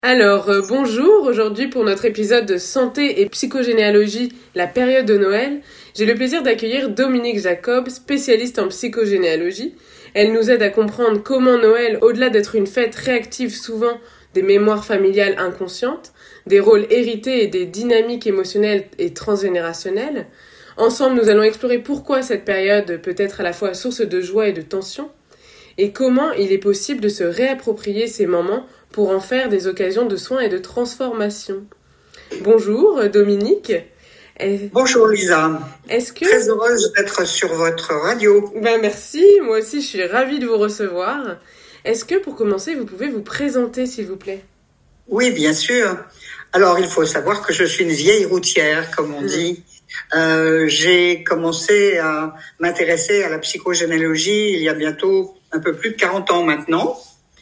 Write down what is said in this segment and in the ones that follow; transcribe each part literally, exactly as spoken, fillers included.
Alors, euh, bonjour, aujourd'hui pour notre épisode de santé et psychogénéalogie, la période de Noël, j'ai le plaisir d'accueillir Dominique Jacob, spécialiste en psychogénéalogie. Elle nous aide à comprendre comment Noël, au-delà d'être une fête, réactive souvent des mémoires familiales inconscientes, des rôles hérités et des dynamiques émotionnelles et transgénérationnelles. Ensemble, nous allons explorer pourquoi cette période peut être à la fois source de joie et de tension, et comment il est possible de se réapproprier ces moments pour en faire des occasions de soins et de transformation. Bonjour Dominique. Bonjour Lisa. Est-ce que... Très heureuse d'être sur votre radio. Ben merci, moi aussi je suis ravie de vous recevoir. Est-ce que pour commencer vous pouvez vous présenter s'il vous plaît? Oui, bien sûr. Alors il faut savoir que je suis une vieille routière, comme on mmh. dit. Euh, j'ai commencé à m'intéresser à la psychogénéalogie il y a bientôt un peu plus de quarante ans maintenant.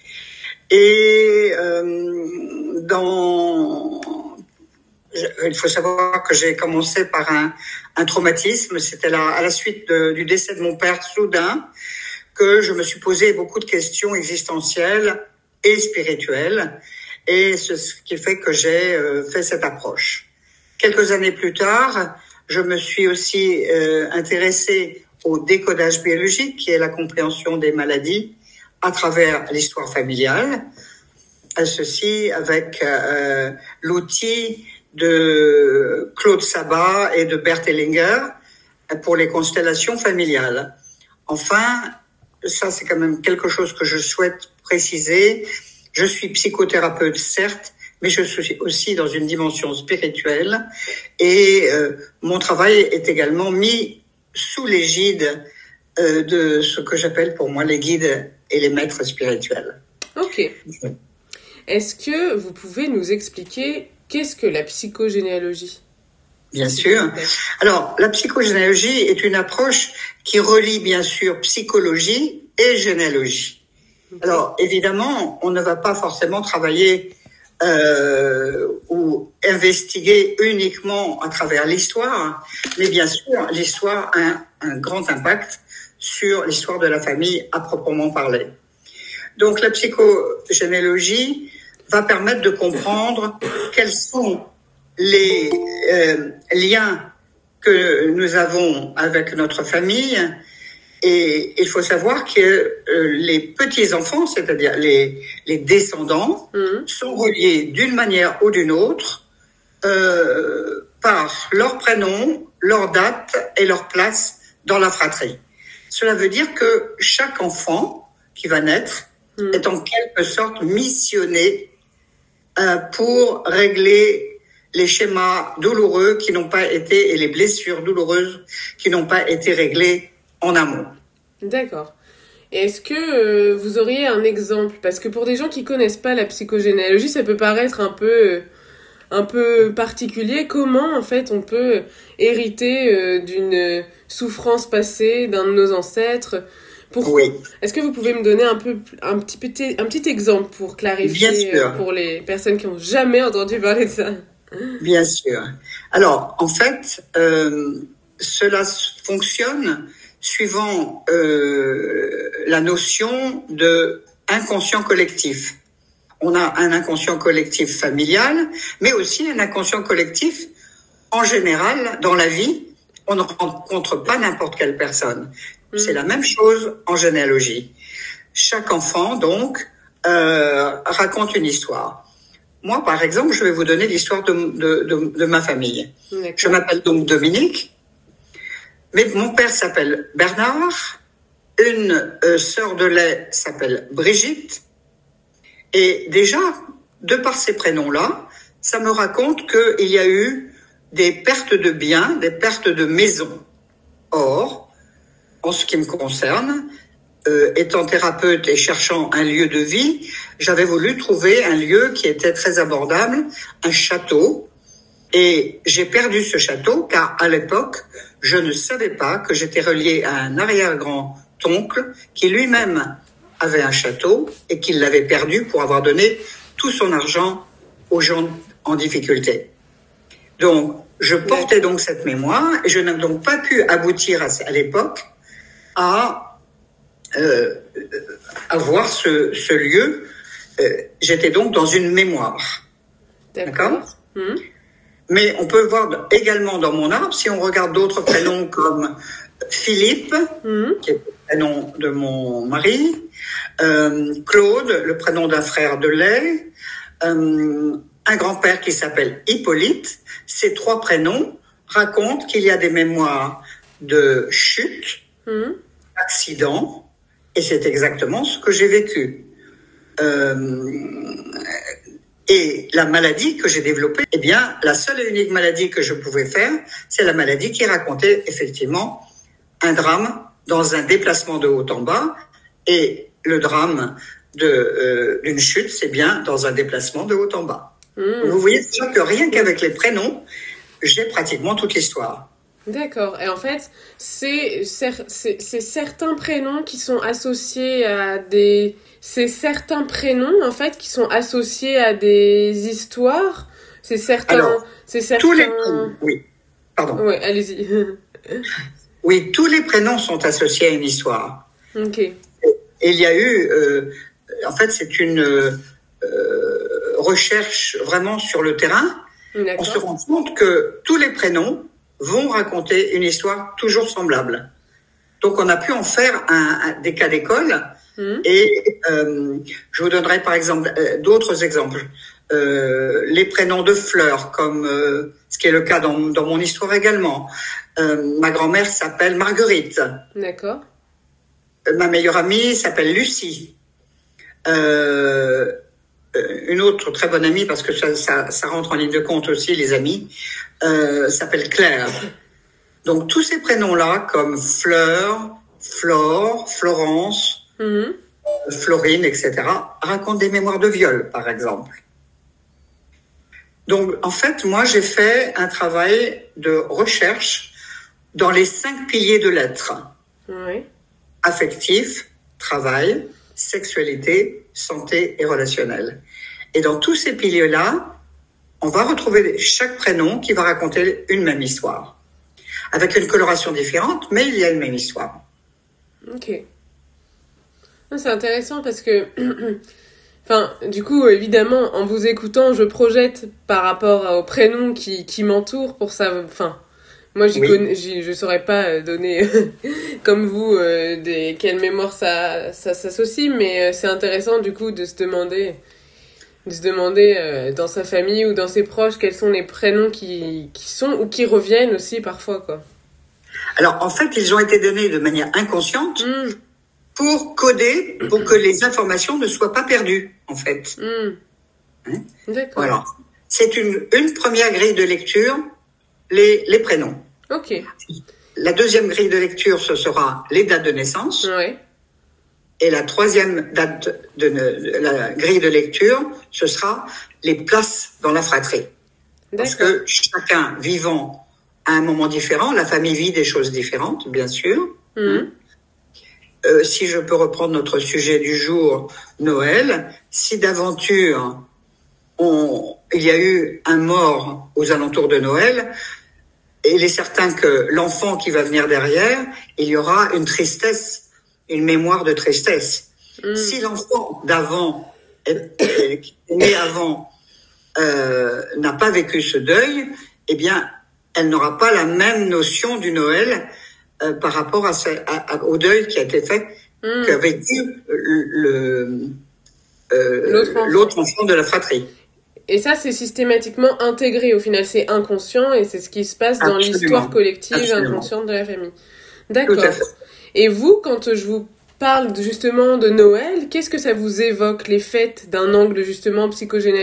Et euh, dans, il faut savoir que j'ai commencé par un, un traumatisme. C'était la, à la suite de, du décès de mon père soudain que je me suis posé beaucoup de questions existentielles et spirituelles. Et c'est ce qui fait que j'ai euh, fait cette approche. Quelques années plus tard, je me suis aussi euh, intéressée au décodage biologique, qui est la compréhension des maladies à travers l'histoire familiale, ceci avec euh, l'outil de Claude Sabat et de Bert Hellinger pour les constellations familiales. Enfin, ça c'est quand même quelque chose que je souhaite préciser. Je suis psychothérapeute, certes, mais je suis aussi dans une dimension spirituelle et euh, mon travail est également mis sous l'égide euh, de ce que j'appelle pour moi les guides et les maîtres spirituels. Ok. Est-ce que vous pouvez nous expliquer qu'est-ce que la psychogénéalogie ? Bien sûr. Alors, la psychogénéalogie est une approche qui relie bien sûr psychologie et généalogie. Okay. Alors, évidemment, on ne va pas forcément travailler euh, ou investiguer uniquement à travers l'histoire, mais bien sûr, l'histoire a un, un grand impact sur l'histoire de la famille à proprement parler. Donc la psychogénéalogie va permettre de comprendre quels sont les euh, liens que nous avons avec notre famille. Et il faut savoir que euh, les petits-enfants, c'est-à-dire les, les descendants, mmh. sont reliés d'une manière ou d'une autre euh, par leur prénom, leur date et leur place dans la fratrie. Cela veut dire que chaque enfant qui va naître mmh. est en quelque sorte missionné euh, pour régler les schémas douloureux qui n'ont pas été et les blessures douloureuses qui n'ont pas été réglées en amont. D'accord. Et est-ce que euh, vous auriez un exemple ? Parce que pour des gens qui connaissent pas la psychogénéalogie, ça peut paraître un peu... Euh... un peu particulier, comment en fait on peut hériter euh, d'une souffrance passée d'un de nos ancêtres. Pourquoi ? Oui. Est-ce que vous pouvez me donner un peu un petit petit un petit exemple pour clarifier euh, pour les personnes qui n'ont jamais entendu parler de ça ? Bien sûr. Alors en fait, euh, cela fonctionne suivant euh, la notion de inconscient collectif. On a un inconscient collectif familial, mais aussi un inconscient collectif en général dans la vie. On ne rencontre pas n'importe quelle personne. Mmh. C'est la même chose en généalogie. Chaque enfant, donc, euh, raconte une histoire. Moi, par exemple, je vais vous donner l'histoire de, de, de, de ma famille. D'accord. Je m'appelle donc Dominique, mais mon père s'appelle Bernard, une euh, sœur de lait s'appelle Brigitte. Et déjà, de par ces prénoms-là, ça me raconte qu'il y a eu des pertes de biens, des pertes de maisons. Or, en ce qui me concerne, euh, étant thérapeute et cherchant un lieu de vie, j'avais voulu trouver un lieu qui était très abordable, un château. Et j'ai perdu ce château car à l'époque, je ne savais pas que j'étais relié à un arrière-grand-oncle qui lui-même avait un château et qu'il l'avait perdu pour avoir donné tout son argent aux gens en difficulté. Donc, je portais donc cette mémoire et je n'ai donc pas pu aboutir à, à l'époque à euh, avoir ce, ce lieu euh, j'étais donc dans une mémoire. D'accord. D'accord. Mmh. Mais on peut voir également dans mon arbre, si on regarde d'autres prénoms comme Philippe, mmh. qui est le prénom de mon mari, euh, Claude, le prénom d'un frère de lait, euh, un grand-père qui s'appelle Hippolyte. Ces trois prénoms racontent qu'il y a des mémoires de chute, mmh. d'accident, et c'est exactement ce que j'ai vécu. Euh, et la maladie que j'ai développée, eh bien, la seule et unique maladie que je pouvais faire, c'est la maladie qui racontait effectivement un drame dans un déplacement de haut en bas, et le drame de, euh, d'une chute, c'est bien dans un déplacement de haut en bas. Mmh. Vous voyez déjà que rien qu'avec les prénoms, j'ai pratiquement toute l'histoire. D'accord. Et en fait, c'est, c'est, c'est certains prénoms qui sont associés à des... C'est certains prénoms, en fait, qui sont associés à des histoires. C'est certains... Alors, c'est certains... tous les prénoms, oui. Pardon. Oui, allez-y. Oui, tous les prénoms sont associés à une histoire. Ok. Et il y a eu... Euh, en fait, c'est une euh, recherche vraiment sur le terrain. D'accord. On se rend compte que tous les prénoms vont raconter une histoire toujours semblable. Donc, on a pu en faire un, un, des cas d'école. Mmh. Et euh, je vous donnerai par exemple euh, d'autres exemples. Euh, les prénoms de fleurs, comme euh, ce qui est le cas dans, dans mon histoire également. Euh, ma grand-mère s'appelle Marguerite. D'accord. Euh, ma meilleure amie s'appelle Lucie. Euh, une autre très bonne amie, parce que ça, ça, ça rentre en ligne de compte aussi, les amis, euh, s'appelle Claire. Donc tous ces prénoms-là, comme Fleur, Flore, Florence, mmh. Florine, et cetera, racontent des mémoires de viol, par exemple. Donc en fait, moi j'ai fait un travail de recherche dans les cinq piliers de l'être. Oui. Affectif, travail, sexualité, santé et relationnel. Et dans tous ces piliers-là, on va retrouver chaque prénom qui va raconter une même histoire. Avec une coloration différente, mais il y a une même histoire. Ok. C'est intéressant parce que... Enfin, du coup, évidemment, en vous écoutant, je projette par rapport aux prénoms qui, qui m'entourent pour ça... Enfin, moi, j'y oui. connais, j'y, je saurais pas donner, comme vous, euh, des, quelle mémoire ça, ça s'associe, mais c'est intéressant, du coup, de se demander... de se demander euh, dans sa famille ou dans ses proches quels sont les prénoms qui, qui sont ou qui reviennent aussi parfois, quoi. Alors, en fait, ils ont été donnés de manière inconsciente mmh. pour coder, pour que les informations ne soient pas perdues, en fait. Mmh. Hein D'accord. Voilà. C'est une, une première grille de lecture, les, les prénoms. Ok. La deuxième grille de lecture, ce sera les dates de naissance. Ouais. Et la troisième date de, de la grille de lecture, ce sera les places dans la fratrie. Parce que chacun vivant à un moment différent, la famille vit des choses différentes, bien sûr. Mmh. Euh, si je peux reprendre notre sujet du jour, Noël, si d'aventure on, il y a eu un mort aux alentours de Noël, il est certain que l'enfant qui va venir derrière, il y aura une tristesse, une mémoire de tristesse. Mmh. Si l'enfant d'avant, qui est né avant, euh, n'a pas vécu ce deuil, eh bien, elle n'aura pas la même notion du Noël euh, par rapport à ce, à, à, au deuil qui a été fait, mmh. qu'a vécu le, le, euh, l'autre, enfant. l'autre enfant de la fratrie. Et ça, c'est systématiquement intégré. Au final, c'est inconscient et c'est ce qui se passe dans Absolument. l'histoire collective Absolument. inconsciente de la famille. D'accord. Et vous, quand je vous parle justement de Noël, qu'est-ce que ça vous évoque, les fêtes, d'un angle justement psychogénéalogique ?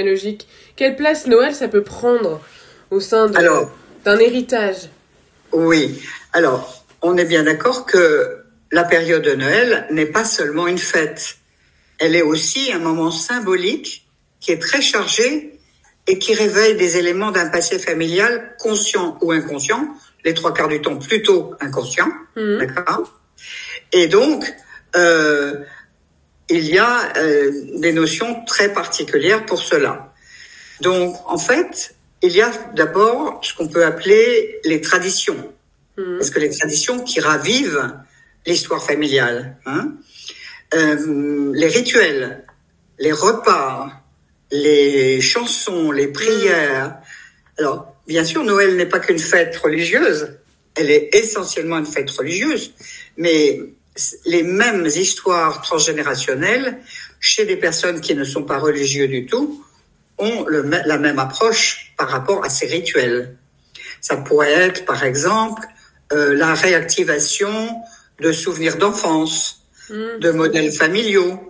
Quelle place Noël, ça peut prendre au sein de, Alors, d'un héritage ? Oui. Alors, on est bien d'accord que la période de Noël n'est pas seulement une fête. Elle est aussi un moment symbolique qui est très chargé et qui réveille des éléments d'un passé familial conscient ou inconscient, les trois quarts du temps plutôt inconscient, mmh. d'accord ? Et donc, euh, il y a euh, des notions très particulières pour cela. Donc, en fait, il y a d'abord ce qu'on peut appeler les traditions, mmh. parce que les traditions qui ravivent l'histoire familiale, hein, euh, les rituels, les repas, les chansons, les prières. Alors, bien sûr, Noël n'est pas qu'une fête religieuse, elle est essentiellement une fête religieuse, mais les mêmes histoires transgénérationnelles, chez des personnes qui ne sont pas religieuses du tout, ont le, la même approche par rapport à ces rituels. Ça pourrait être, par exemple, euh, la réactivation de souvenirs d'enfance, mmh. de modèles familiaux,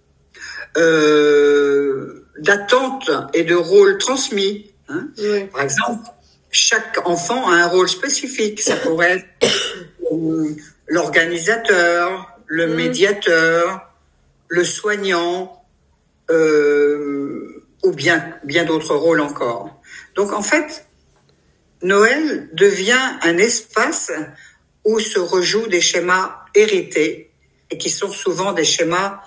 euh, d'attentes et de rôles transmis. Hein. Oui. Par exemple, chaque enfant a un rôle spécifique. Ça pourrait être euh, l'organisateur, le mmh. médiateur, le soignant, euh, ou bien, bien d'autres rôles encore. Donc, en fait, Noël devient un espace où se rejouent des schémas hérités et qui sont souvent des schémas,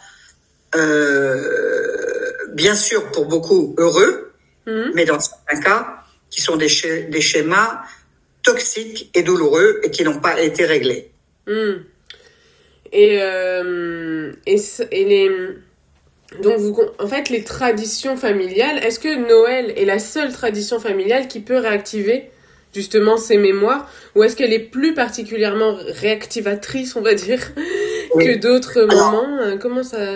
euh, bien sûr, pour beaucoup heureux, mmh. mais dans certains cas, qui sont des, sch- des schémas toxiques et douloureux et qui n'ont pas été réglés. Mmh. Et, euh, et, et les... Donc, vous, en fait, les traditions familiales, est-ce que Noël est la seule tradition familiale qui peut réactiver justement ces mémoires, ou est-ce qu'elle est plus particulièrement réactivatrice, on va dire, oui. que d'autres alors, moments? Comment ça...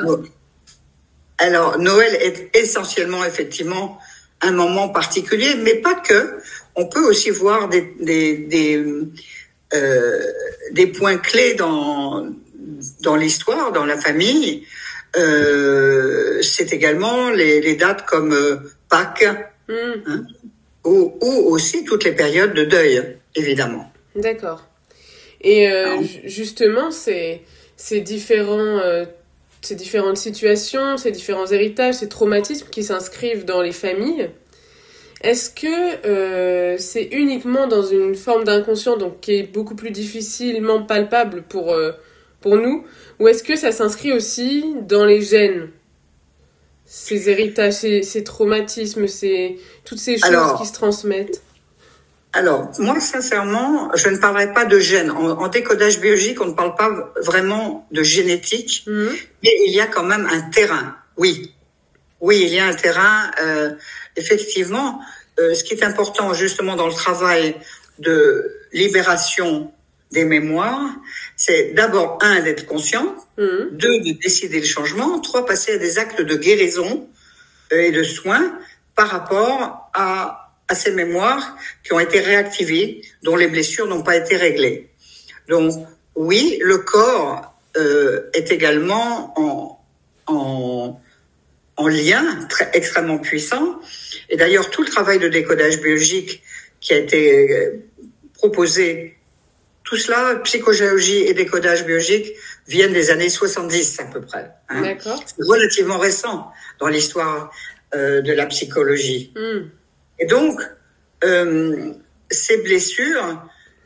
Alors, Noël est essentiellement, effectivement, un moment particulier, mais pas que. On peut aussi voir des, des, des, euh, des points clés dans, dans l'histoire, dans la famille. Euh, c'est également les, les dates comme euh, Pâques, mm. hein, ou, ou aussi toutes les périodes de deuil, évidemment. D'accord. Et euh, justement, ces, ces, différents, euh, ces différentes situations, ces différents héritages, ces traumatismes qui s'inscrivent dans les familles, est-ce que euh, c'est uniquement dans une forme d'inconscient, donc qui est beaucoup plus difficilement palpable pour, euh, pour nous, ou est-ce que ça s'inscrit aussi dans les gènes, ces héritages, ces, ces traumatismes, ces, toutes ces choses alors, qui se transmettent? Alors, moi, sincèrement, je ne parlerai pas de gènes. En, en décodage biologique, on ne parle pas vraiment de génétique, mmh. mais il y a quand même un terrain, oui. Oui, il y a un terrain, euh, effectivement. Euh, ce qui est important, justement, dans le travail de libération des mémoires, c'est d'abord, un, d'être conscient, mmh. deux, de décider le changement, trois, passer à des actes de guérison et de soins par rapport à, à ces mémoires qui ont été réactivées, dont les blessures n'ont pas été réglées. Donc, oui, le corps euh, est également en, en, en lien très, extrêmement puissant. Et d'ailleurs, tout le travail de décodage biologique qui a été proposé, tout cela, psychogéologie et décodage biologique, viennent des années soixante-dix à peu près. Hein. D'accord. C'est relativement récent dans l'histoire euh, de la psychologie. Mm. Et donc, euh, ces blessures,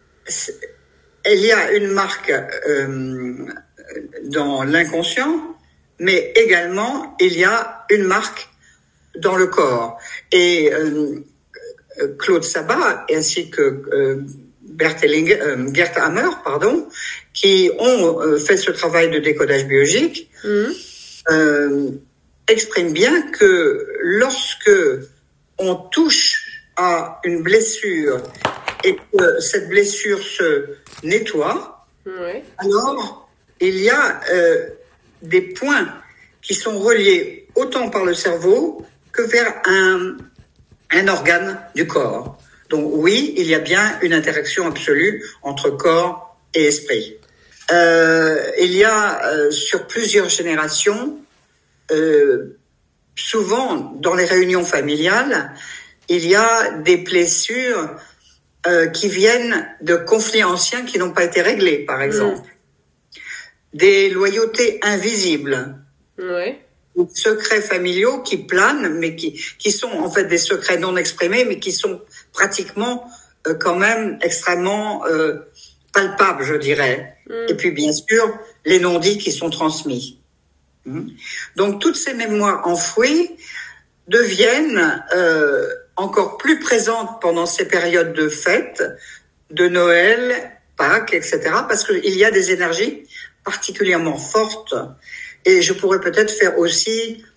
il y a une marque euh, dans l'inconscient, mais également il y a une marque dans le corps. Et euh, Claude Sabat, ainsi que euh, Bert, Hellinger, euh, Gert Hammer, pardon, qui ont euh, fait ce travail de décodage biologique, mmh. euh, expriment bien que lorsque on touche à une blessure et que cette blessure se nettoie, ouais. alors il y a euh, des points qui sont reliés autant par le cerveau que vers un, un organe du corps. Donc oui, il y a bien une interaction absolue entre corps et esprit. Euh, il y a euh, sur plusieurs générations, euh, souvent dans les réunions familiales, il y a des blessures euh, qui viennent de conflits anciens qui n'ont pas été réglés, par exemple. Mmh. Des loyautés invisibles. Ouais. Des secrets familiaux qui planent, mais qui, qui sont en fait des secrets non exprimés, mais qui sont pratiquement euh, quand même extrêmement euh, palpables, je dirais. Mmh. Et puis bien sûr, les non-dits qui sont transmis. Mmh. Donc toutes ces mémoires enfouies deviennent euh, encore plus présentes pendant ces périodes de fêtes, de Noël, Pâques, et cetera, parce qu'il y a des énergies particulièrement fortes. Et je pourrais peut-être faire aussi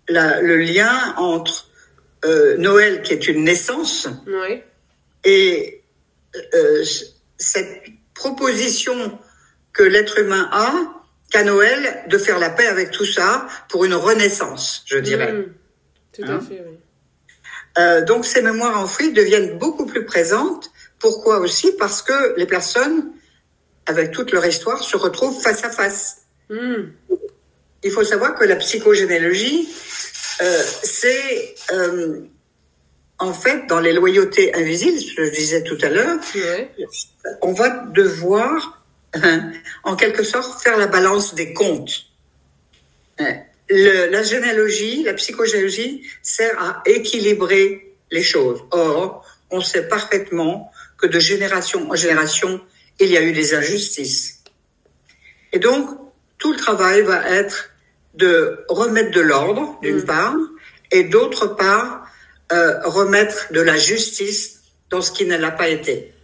la, le lien entre euh, Noël, qui est une naissance, oui. et euh, cette proposition que l'être humain a, qu'à Noël, de faire la paix avec tout ça pour une renaissance, je dirais. Mmh, tout hein à fait, oui. Euh, donc ces mémoires enfouies deviennent beaucoup plus présentes. Pourquoi aussi? Parce que les personnes, avec toute leur histoire, se retrouvent face à face. Mmh. Il faut savoir que la psychogénéalogie, euh, c'est euh, en fait dans les loyautés invisibles, ce que je disais tout à l'heure, Ouais. on va devoir, hein, en quelque sorte, faire la balance des comptes. Hein. Le, la généalogie, la psychogénéalogie sert à équilibrer les choses. Or, on sait parfaitement que de génération en génération, il y a eu des injustices. Et donc, tout le travail va être de remettre de l'ordre, d'une mmh. part, et d'autre part, euh, remettre de la justice dans ce qui ne l'a pas été.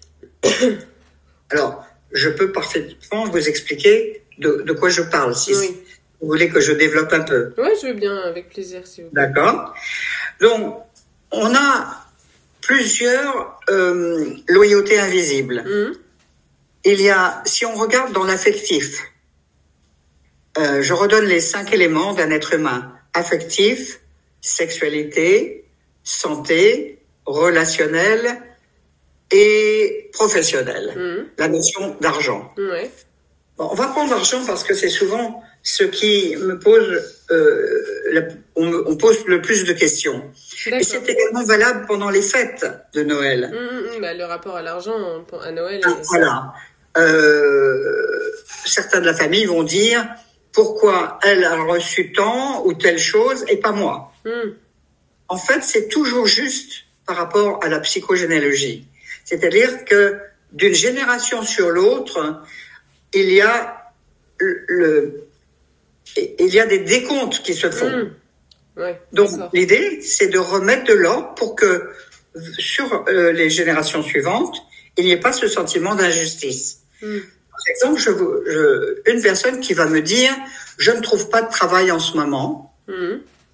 Alors, je peux parfaitement vous expliquer de, de quoi je parle, si oui. vous voulez que je développe un peu. Oui, je veux bien, avec plaisir, si vous voulez. D'accord. Donc, on a plusieurs euh, loyautés invisibles. Mmh. Il y a, si on regarde dans l'affectif, euh, je redonne les cinq éléments d'un être humain. Affectif, sexualité, santé, relationnel et professionnel. Mmh. La notion d'argent. Ouais. Bon, on va prendre l'argent parce que c'est souvent ce qui me pose, euh, la, on, me, on pose le plus de questions. D'accord. Et c'est également valable pendant les fêtes de Noël. Mmh, mmh, bah, le rapport à l'argent à Noël. Ah, est... Voilà. Euh, certains de la famille vont dire pourquoi elle a reçu tant ou telle chose et pas moi. Mmh. En fait, c'est toujours juste par rapport à la psychogénéalogie. C'est-à-dire que d'une génération sur l'autre, il y a le, le il y a des décomptes qui se font. Mmh. Ouais, donc d'accord. L'idée, c'est de remettre de l'ordre pour que sur euh, les générations suivantes, il n'y ait pas ce sentiment d'injustice. Mmh. Par exemple, je, je, une personne qui va me dire « Je ne trouve pas de travail en ce moment. Mmh.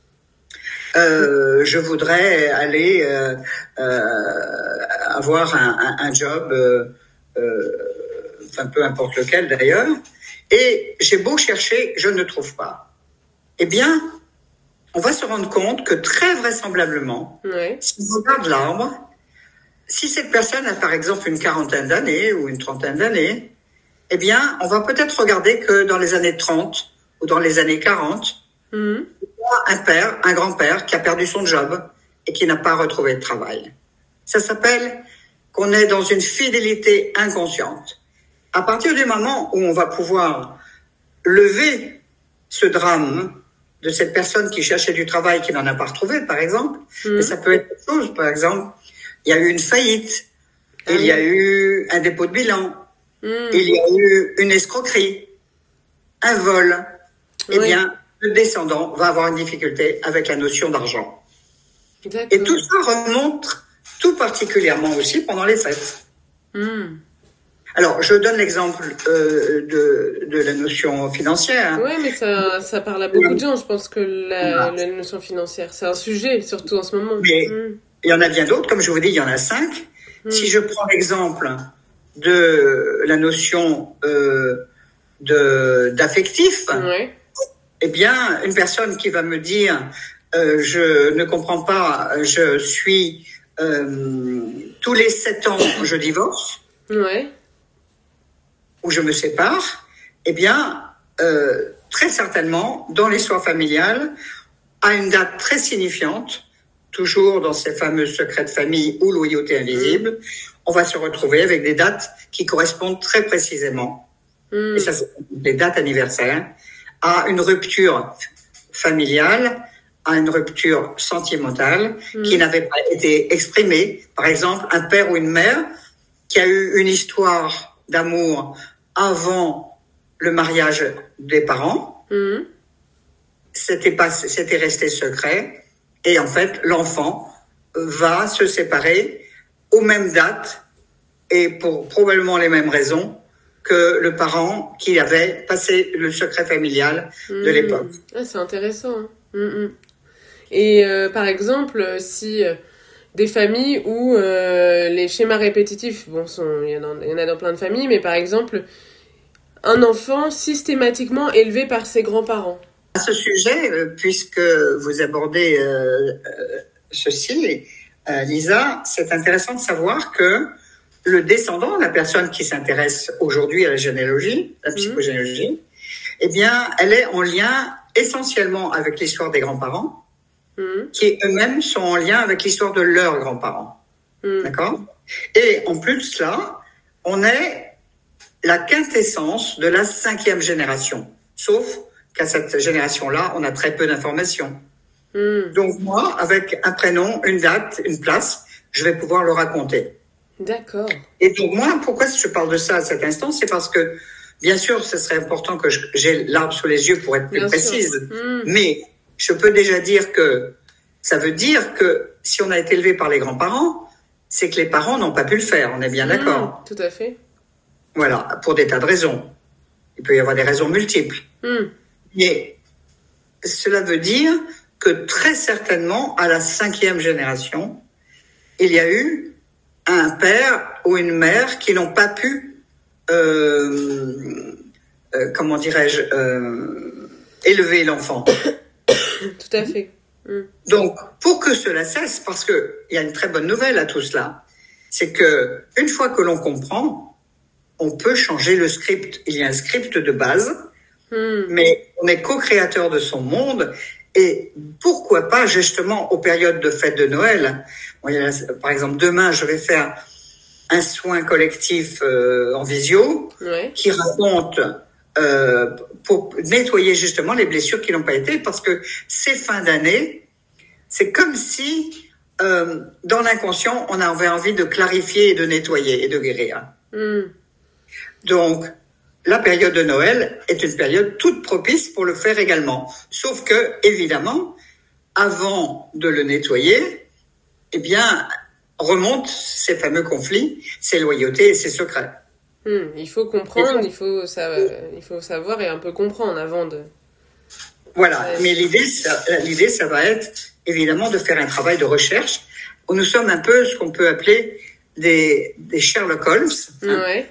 Euh, je voudrais aller euh, euh, avoir un, un, un job, euh, euh, enfin peu importe lequel d'ailleurs, et j'ai beau chercher, je ne trouve pas. » Eh bien, on va se rendre compte que très vraisemblablement, ouais. si on regarde l'arbre, si cette personne a par exemple une quarantaine d'années ou une trentaine d'années, eh bien, on va peut-être regarder que dans les années trente ou dans les années quarante, mmh. il y a un père, un grand-père qui a perdu son job et qui n'a pas retrouvé de travail. Ça s'appelle qu'on est dans une fidélité inconsciente. À partir du moment où on va pouvoir lever ce drame de cette personne qui cherchait du travail qui n'en a pas retrouvé, par exemple, mmh. et ça peut être autre chose, par exemple, il y a eu une faillite, ah il oui. y a eu un dépôt de bilan, mmh. il y a eu une escroquerie, un vol. Oui. Eh bien, le descendant va avoir une difficulté avec la notion d'argent. D'accord. Et tout ça remonte tout particulièrement aussi pendant les fêtes. Mmh. Alors, je donne l'exemple euh, de, de la notion financière. Oui, mais ça, ça parle à beaucoup de gens, je pense que la, la notion financière, c'est un sujet, surtout en ce moment. Mais mmh. il y en a bien d'autres, comme je vous dis, il y en a cinq. Mmh. Si je prends l'exemple de la notion euh, de, d'affectif, ouais. eh bien, une personne qui va me dire euh, « je ne comprends pas, je suis... Euh, tous les sept ans, je divorce. Ouais. » ou je me sépare, eh bien, euh, très certainement, dans l'histoire familiale, à une date très signifiante, toujours dans ces fameux secrets de famille ou loyauté invisible, mmh. on va se retrouver avec des dates qui correspondent très précisément, mmh. et ça c'est les dates anniversaires, à une rupture familiale, à une rupture sentimentale mmh. qui n'avait pas été exprimée. Par exemple, un père ou une mère qui a eu une histoire d'amour avant le mariage des parents, mmh. c'était pas, c'était resté secret, et en fait, l'enfant va se séparer aux mêmes dates et pour probablement les mêmes raisons que le parent qui avait passé le secret familial mmh. de l'époque. Ah, c'est intéressant. Mmh. Et euh, par exemple, si euh, des familles où euh, les schémas répétitifs, bon, sont, il y en a, il y en a dans plein de familles, mais par exemple, un enfant systématiquement élevé par ses grands-parents. À ce sujet, euh, puisque vous abordez euh, euh, ceci, euh, Lisa, c'est intéressant de savoir que le descendant, la personne qui s'intéresse aujourd'hui à la généalogie, la psychogénéalogie, mmh. eh bien, elle est en lien essentiellement avec l'histoire des grands-parents, mmh. qui eux-mêmes sont en lien avec l'histoire de leurs grands-parents. Mmh. D'accord ? Et en plus de cela, on est la quintessence de la cinquième génération, sauf qu'à cette génération-là, on a très peu d'informations. Mmh. Donc moi, avec un prénom, une date, une place, je vais pouvoir le raconter. D'accord. Et donc moi, pourquoi je parle de ça à cet instant, c'est parce que, bien sûr, ce serait important que je, j'ai l'arbre sous les yeux pour être plus bien précise, mmh. mais je peux déjà dire que ça veut dire que si on a été élevé par les grands-parents, c'est que les parents n'ont pas pu le faire, on est bien mmh, d'accord. Tout à fait. Voilà, pour des tas de raisons. Il peut y avoir des raisons multiples. Mmh. Mais cela veut dire que très certainement, à la cinquième génération, il y a eu un père ou une mère qui n'ont pas pu, euh, euh, comment dirais-je, euh, élever l'enfant. Tout à fait. Mmh. Donc, pour que cela cesse, parce que il y a une très bonne nouvelle à tout cela, c'est que une fois que l'on comprend, on peut changer le script. Il y a un script de base, mmh. mais on est co-créateur de son monde. Et pourquoi pas, justement, aux périodes de fête de Noël. Par exemple, demain, je vais faire un soin collectif euh, en visio ouais. qui raconte euh, pour nettoyer justement les blessures qui n'ont pas été, parce que ces fins d'année, c'est comme si euh, dans l'inconscient, on avait envie de clarifier et de nettoyer et de guérir. Mm. Donc, la période de Noël est une période toute propice pour le faire également. Sauf que, évidemment, avant de le nettoyer, eh bien, remontent ces fameux conflits, ces loyautés et ces secrets. Hum, il faut comprendre, il faut, savoir, il faut savoir et un peu comprendre avant de... Voilà, ouais. Mais l'idée ça, l'idée, ça va être, évidemment, de faire un travail de recherche où nous sommes un peu ce qu'on peut appeler des, des Sherlock Holmes. Hein. Ouais.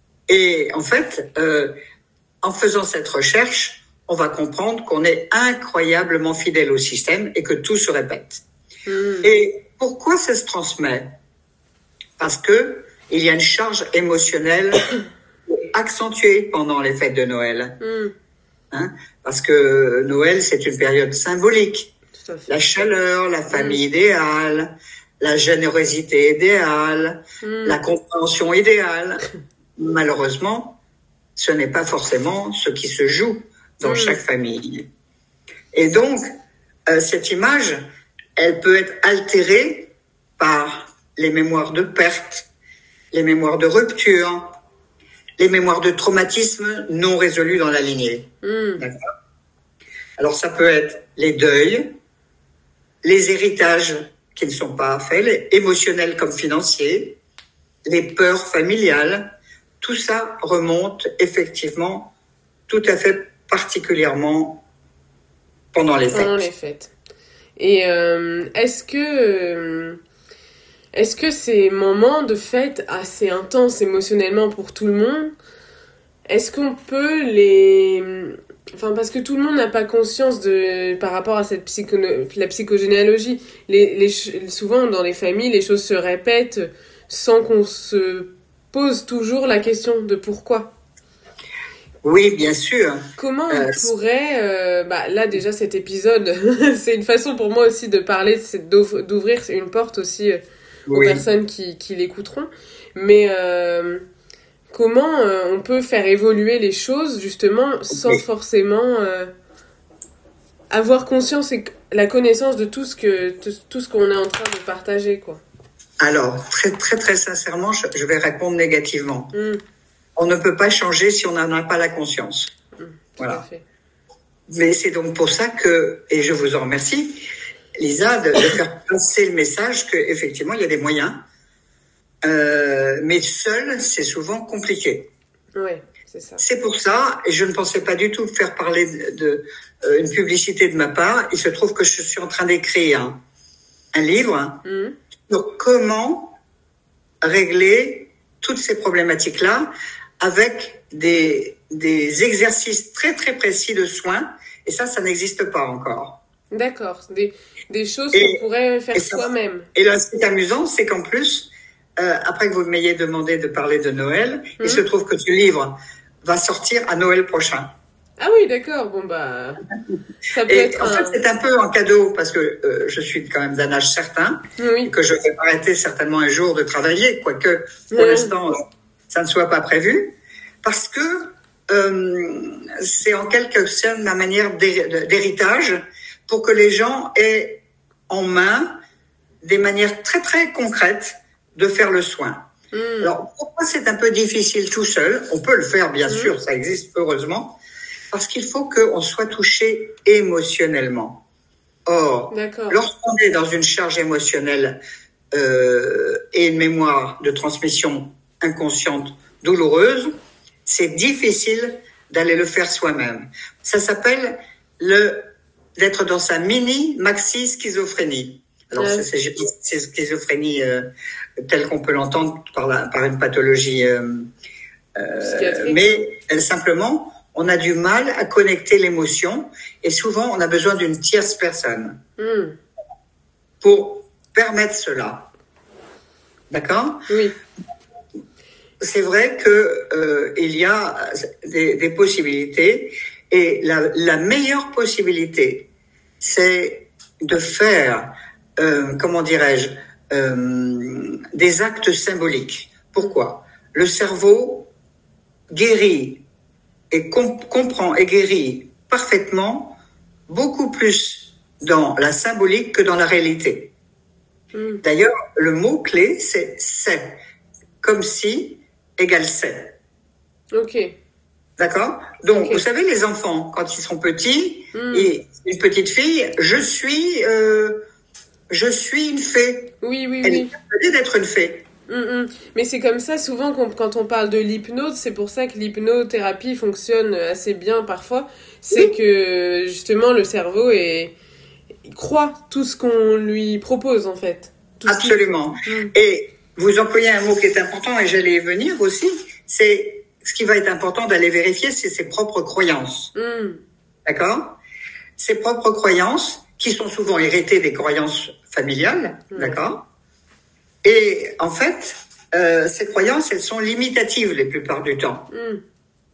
Et en fait, euh, en faisant cette recherche, on va comprendre qu'on est incroyablement fidèle au système et que tout se répète. Mmh. Et pourquoi ça se transmet ? Parce que il y a une charge émotionnelle accentuée pendant les fêtes de Noël. Mmh. Hein ? Parce que Noël, c'est une période symbolique. La chaleur, la famille mmh. idéale, la générosité idéale, mmh. la compréhension idéale. Malheureusement, ce n'est pas forcément ce qui se joue dans mmh. chaque famille. Et donc, euh, cette image, elle peut être altérée par les mémoires de perte, les mémoires de rupture, les mémoires de traumatisme non résolus dans la lignée. Mmh. D'accord ? Alors, ça peut être les deuils, les héritages qui ne sont pas faits, les émotionnels comme financiers, les peurs familiales. Tout ça remonte effectivement tout à fait particulièrement pendant les fêtes. Pendant les fêtes. Et euh, est-ce que euh, est-ce que ces moments de fête assez intenses émotionnellement pour tout le monde, est-ce qu'on peut les... Enfin, parce que tout le monde n'a pas conscience de, par rapport à cette psycho, la psychogénéalogie. Les, les, souvent, dans les familles, les choses se répètent sans qu'on se pose toujours la question de pourquoi. Oui, bien sûr. Comment euh, on pourrait... Euh, bah, là, déjà, cet épisode, c'est une façon pour moi aussi de parler, c'est d'ouvrir une porte aussi euh, aux oui. personnes qui, qui l'écouteront. Mais euh, comment euh, on peut faire évoluer les choses, justement, sans okay. forcément euh, avoir conscience et la connaissance de tout ce, que, tout ce qu'on est en train de partager, quoi. Alors, très, très, très sincèrement, je, je vais répondre négativement. Mm. On ne peut pas changer si on n'en a pas la conscience. Mm, voilà. Mais c'est donc pour ça que, et je vous en remercie, Lisa, de, de faire passer le message qu'effectivement, il y a des moyens. Euh, mais seul, c'est souvent compliqué. Ouais. c'est ça. C'est pour ça, et je ne pensais pas du tout faire parler de, de euh, une publicité de ma part. Il se trouve que je suis en train d'écrire un livre mmh. sur comment régler toutes ces problématiques-là avec des, des exercices très très précis de soins. Et ça, ça n'existe pas encore. D'accord, des, des choses et, qu'on pourrait faire soi-même. Et là, ce qui est amusant, c'est qu'en plus, euh, après que vous m'ayez demandé de parler de Noël, mmh. il se trouve que ce livre va sortir à Noël prochain. Ah oui, d'accord. Bon, bah, ça peut et être en un... fait, c'est un peu un cadeau parce que euh, je suis quand même d'un âge certain, oui. que je vais arrêter certainement un jour de travailler, quoique pour oui. l'instant, ça ne soit pas prévu, parce que euh, c'est en quelque sorte ma manière d'héritage pour que les gens aient en main des manières très très concrètes de faire le soin. Mmh. Alors, pourquoi c'est un peu difficile tout seul? On peut le faire, bien mmh. sûr, ça existe heureusement, parce qu'il faut qu'on soit touché émotionnellement. Or, D'accord. lorsqu'on est dans une charge émotionnelle euh, et une mémoire de transmission inconsciente douloureuse, c'est difficile d'aller le faire soi-même. Ça s'appelle le d'être dans sa mini-maxi-schizophrénie. Alors, ouais. c'est, c'est, c'est schizophrénie euh, telle qu'on peut l'entendre par, la, par une pathologie. Euh, euh, mais euh, simplement, on a du mal à connecter l'émotion et souvent, on a besoin d'une tierce personne mm. pour permettre cela. D'accord ? Oui. C'est vrai que euh, il y a des, des possibilités et la, la meilleure possibilité, c'est de faire, euh, comment dirais-je, euh, des actes symboliques. Pourquoi ? Le cerveau guérit et comp- comprend et guérit parfaitement beaucoup plus dans la symbolique que dans la réalité. Mm. D'ailleurs, le mot-clé, c'est « c'est », comme si égale « c'est ». Ok. D'accord ? Donc, okay. vous savez, les enfants, quand ils sont petits, mm. et une petite fille, je suis, euh, je suis une fée. Oui, oui, Elle oui. est persuadée d'être une fée. Mm, mm. Mais c'est comme ça, souvent, quand on parle de l'hypnose, c'est pour ça que l'hypnothérapie fonctionne assez bien parfois. C'est oui. que, justement, le cerveau est... il croit tout ce qu'on lui propose, en fait. Tout Absolument. Ce qui... mm. Et vous employez un mot qui est important, et j'allais y venir aussi, c'est... Ce qui va être important d'aller vérifier, c'est ses propres croyances. Mm. D'accord ? Ses propres croyances, qui sont souvent héritées des croyances familiales. Mm. D'accord ? Et en fait, euh, ces croyances, elles sont limitatives la plupart du temps. Mm. Hein ?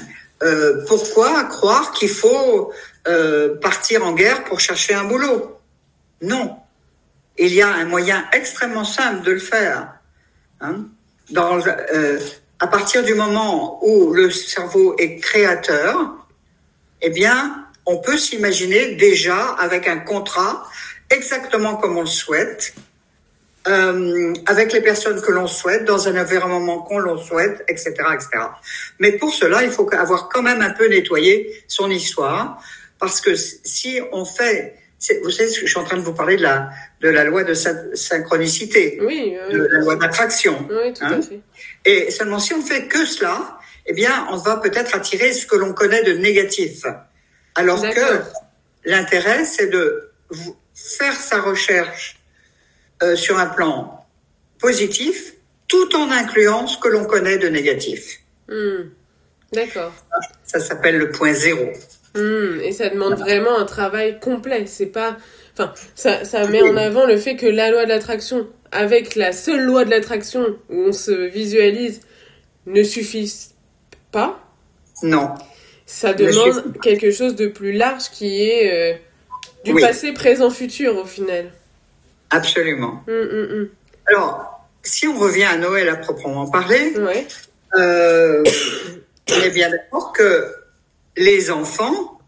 euh, pourquoi croire qu'il faut euh, partir en guerre pour chercher un boulot ? Non. Il y a un moyen extrêmement simple de le faire. Hein ? Dans... Euh, À partir du moment où le cerveau est créateur, eh bien, on peut s'imaginer déjà avec un contrat exactement comme on le souhaite, euh, avec les personnes que l'on souhaite, dans un environnement qu'on l'on souhaite, et cetera, et cetera. Mais pour cela, il faut avoir quand même un peu nettoyé son histoire, parce que si on fait... C'est, vous savez, je suis en train de vous parler de la, de la loi de sy- synchronicité, oui, euh, de la loi d'attraction. Oui, tout hein. à fait. Et seulement si on fait que cela, eh bien, on va peut-être attirer ce que l'on connaît de négatif. Alors D'accord. que l'intérêt, c'est de faire sa recherche euh, sur un plan positif, tout en incluant ce que l'on connaît de négatif. Mmh. D'accord. Ça s'appelle le point zéro. Mmh, et ça demande vraiment un travail complet. C'est pas, enfin, ça, ça met en avant le fait que la loi de l'attraction, avec la seule loi de l'attraction où on se visualise, ne suffit pas. Non. Ça demande je... quelque chose de plus large qui est euh, du oui. passé, présent, futur au final. Absolument. Mmh, mmh, mmh. Alors, si on revient à Noël à proprement parler, ouais. euh, on est bien d'accord que les enfants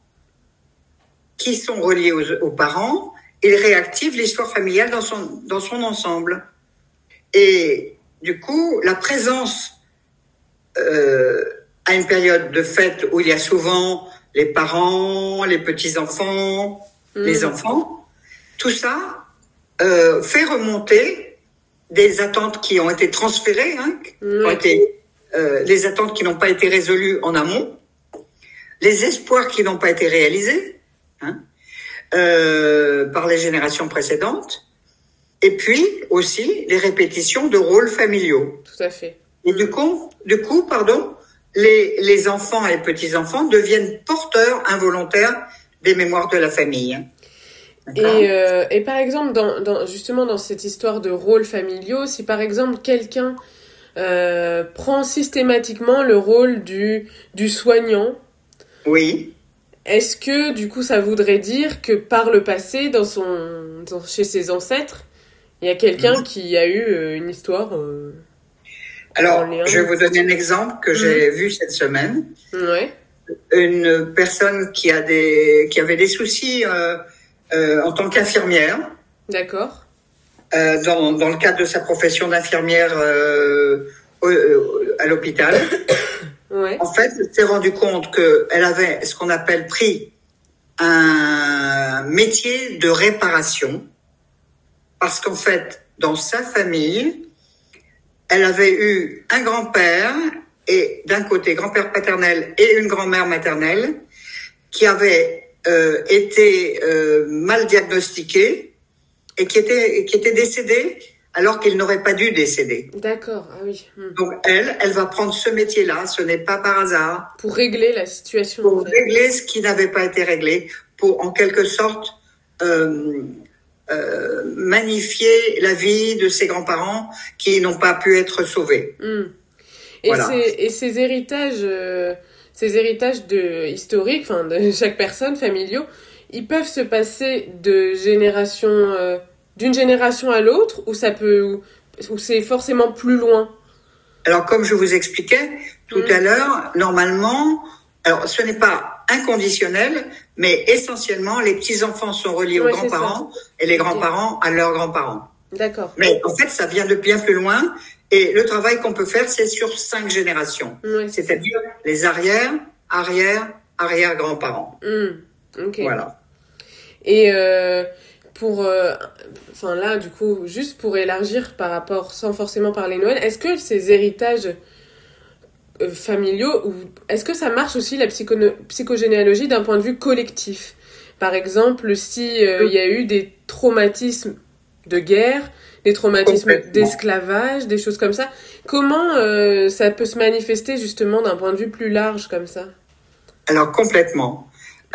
qui sont reliés aux, aux parents, ils réactivent l'histoire familiale dans son, dans son ensemble. Et du coup, la présence euh, à une période de fête où il y a souvent les parents, les petits-enfants, mmh. les enfants, tout ça euh, fait remonter des attentes qui ont été transférées, hein, mmh. qui ont été euh, les attentes qui n'ont pas été résolues en amont, les espoirs qui n'ont pas été réalisés hein, euh, par les générations précédentes, et puis aussi les répétitions de rôles familiaux. Tout à fait. Et du coup, du coup, pardon, les, les enfants et petits-enfants deviennent porteurs involontaires des mémoires de la famille. Et, euh, et par exemple, dans, dans, justement dans cette histoire de rôles familiaux, si par exemple quelqu'un euh, prend systématiquement le rôle du, du soignant, oui. Est-ce que du coup ça voudrait dire que par le passé, dans son, dans, chez ses ancêtres, il y a quelqu'un mmh. qui a eu euh, une histoire euh, Alors, je vais vous donner un exemple que mmh. j'ai vu cette semaine. Ouais. Une personne qui a des, qui avait des soucis euh, euh, en tant qu'infirmière. D'accord. Euh, dans, dans le cadre de sa profession d'infirmière euh, au, euh, à l'hôpital. Ouais. En fait, elle s'est rendue compte qu'elle avait ce qu'on appelle pris un métier de réparation parce qu'en fait, dans sa famille, elle avait eu un grand-père et d'un côté grand-père paternel et une grand-mère maternelle qui avaient euh, été euh, mal diagnostiqués et qui étaient qui étaient décédés alors qu'ils n'auraient pas dû décéder. D'accord, ah oui. Hum. Donc elle, elle va prendre ce métier-là, ce n'est pas par hasard. Pour régler la situation. Pour en fait. régler ce qui n'avait pas été réglé, pour en quelque sorte euh, euh, magnifier la vie de ses grands-parents qui n'ont pas pu être sauvés. Hum. Et, voilà. ces, et ces héritages, euh, ces héritages de, historiques, enfin de chaque personne, familiaux, ils peuvent se passer de génération... Euh, d'une génération à l'autre, ou ça peut, ou, ou c'est forcément plus loin? Alors, comme je vous expliquais tout mmh. à l'heure, normalement, alors ce n'est pas inconditionnel, mais essentiellement, les petits-enfants sont reliés ouais, aux grands-parents et les grands-parents okay. à leurs grands-parents. D'accord. Mais en fait, ça vient de bien plus loin, et le travail qu'on peut faire, c'est sur cinq générations. Ouais, c'est-à-dire ça. Les arrières, arrière, arrière-grands-parents. Mmh. Ok. Voilà. Et... Euh... Pour, euh, enfin là, du coup, juste pour élargir par rapport, sans forcément parler Noël, est-ce que ces héritages euh, familiaux, ou est-ce que ça marche aussi la psycho- psychogénéalogie d'un point de vue collectif? Par exemple, si euh, il y a eu des traumatismes de guerre, des traumatismes d'esclavage, des choses comme ça, comment euh, ça peut se manifester justement d'un point de vue plus large comme ça? Alors complètement.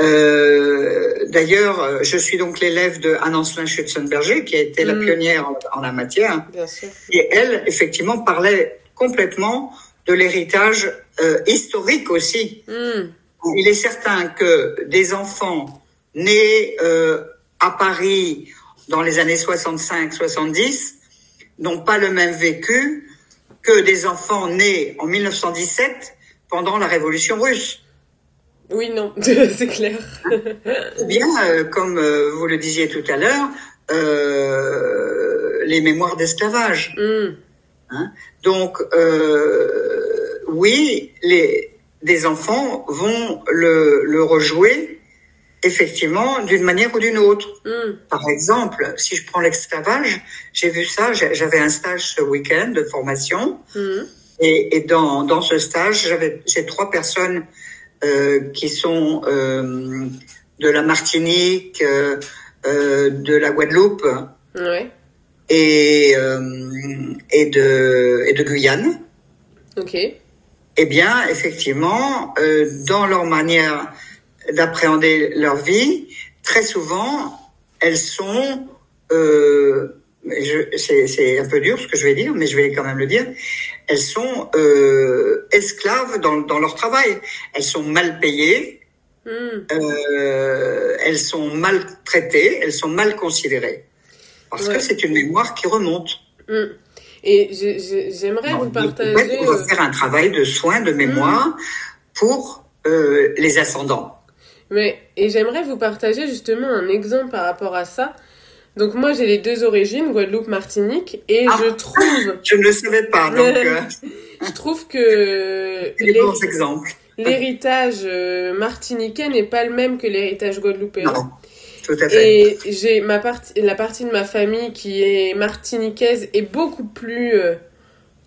Euh, d'ailleurs, je suis donc l'élève de Anne-Ancelin Schutzenberger, qui a été mmh. la pionnière en, en la matière. Bien sûr. Et elle, effectivement, parlait complètement de l'héritage euh, historique aussi. Mmh. Il est certain que des enfants nés euh, à Paris dans les années soixante-cinq soixante-dix n'ont pas le même vécu que des enfants nés en mille neuf cent dix-sept pendant la Révolution russe. Oui, non, c'est clair. Bien, euh, comme euh, vous le disiez tout à l'heure, euh, les mémoires d'esclavage. Mm. Hein? Donc, euh, oui, les, des enfants vont le, le rejouer, effectivement, d'une manière ou d'une autre. Mm. Par exemple, si je prends l'esclavage, j'ai vu ça, j'avais un stage ce week-end de formation, mm. et, et dans, dans ce stage, j'avais, j'ai trois personnes Euh, qui sont euh, de la Martinique, euh, euh, de la Guadeloupe ouais. et, euh, et, de, et de Guyane. Ok. Eh bien, effectivement, euh, dans leur manière d'appréhender leur vie, très souvent, elles sont... Euh, je, c'est, c'est un peu dur ce que je vais dire, mais je vais quand même le dire. Elles sont euh, esclaves dans, dans leur travail. Elles sont mal payées, mm. euh, elles sont mal traitées, elles sont mal considérées. Parce ouais. que c'est une mémoire qui remonte. Mm. Et je, je, j'aimerais non, vous partager... En fait, on va faire un travail de soin, de mémoire mm. pour euh, les ascendants. Mais, et j'aimerais vous partager justement un exemple par rapport à ça. Donc moi j'ai les deux origines, Guadeloupe, Martinique, et ah, je trouve... Je ne le savais pas, donc... Euh... je trouve que les bons exemples. L'héritage euh, martiniquais n'est pas le même que l'héritage guadeloupéen. Non, tout à fait. Et j'ai ma partie, la partie de ma famille qui est martiniquaise est beaucoup plus euh,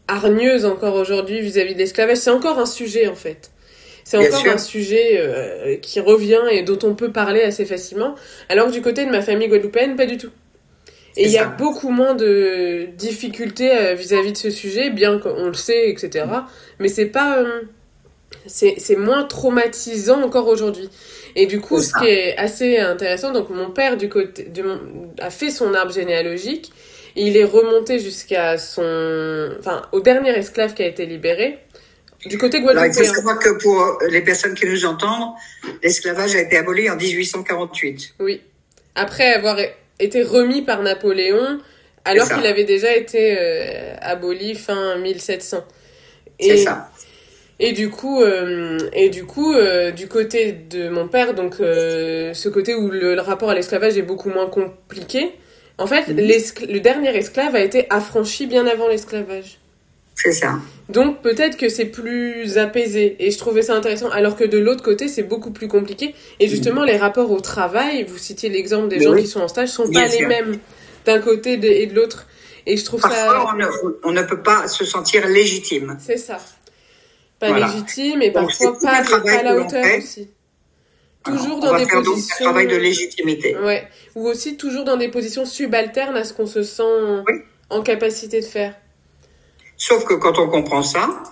hargneuse encore aujourd'hui vis-à-vis de l'esclavage. C'est encore un sujet, en fait. C'est Bien encore sûr. un sujet euh, qui revient et dont on peut parler assez facilement. Alors que du côté de ma famille guadeloupéenne, pas du tout. Et il y a beaucoup moins de difficultés euh, vis-à-vis de ce sujet, bien qu'on le sait, et cetera. Mais c'est pas... Euh, c'est, c'est moins traumatisant encore aujourd'hui. Et du coup, ce qui est assez intéressant, donc mon père du côté, de mon, a fait son arbre généalogique. Il est remonté jusqu'à son... Enfin, au dernier esclave qui a été libéré. Du côté guadeloupéen. Alors, il faut savoir que pour les personnes qui nous entendent, l'esclavage a été aboli en dix-huit cent quarante-huit. Oui. Après avoir été remis par Napoléon, alors qu'il avait déjà été euh, aboli fin mille sept cents. Et, c'est ça. Et du coup, euh, et du coup, euh, du côté de mon père, donc euh, ce côté où le, le rapport à l'esclavage est beaucoup moins compliqué. En fait, mmh. le dernier esclave a été affranchi bien avant l'esclavage. C'est ça. Donc peut-être que c'est plus apaisé. Et je trouvais ça intéressant. Alors que de l'autre côté, c'est beaucoup plus compliqué. Et justement, mmh. les rapports au travail, vous citiez l'exemple des Mais gens oui. qui sont en stage, sont bien pas sûr. les mêmes d'un côté de, et de l'autre. Et je trouve Parfois, ça... on ne, on ne peut pas se sentir légitime. C'est ça. Pas voilà. légitime et parfois donc, pas, pas à la hauteur fait. aussi. Toujours Alors, dans on des va faire positions... donc un travail de légitimité. Ouais. Ou aussi toujours dans des positions subalternes à ce qu'on se sent oui. en capacité de faire. Sauf que quand on comprend ça,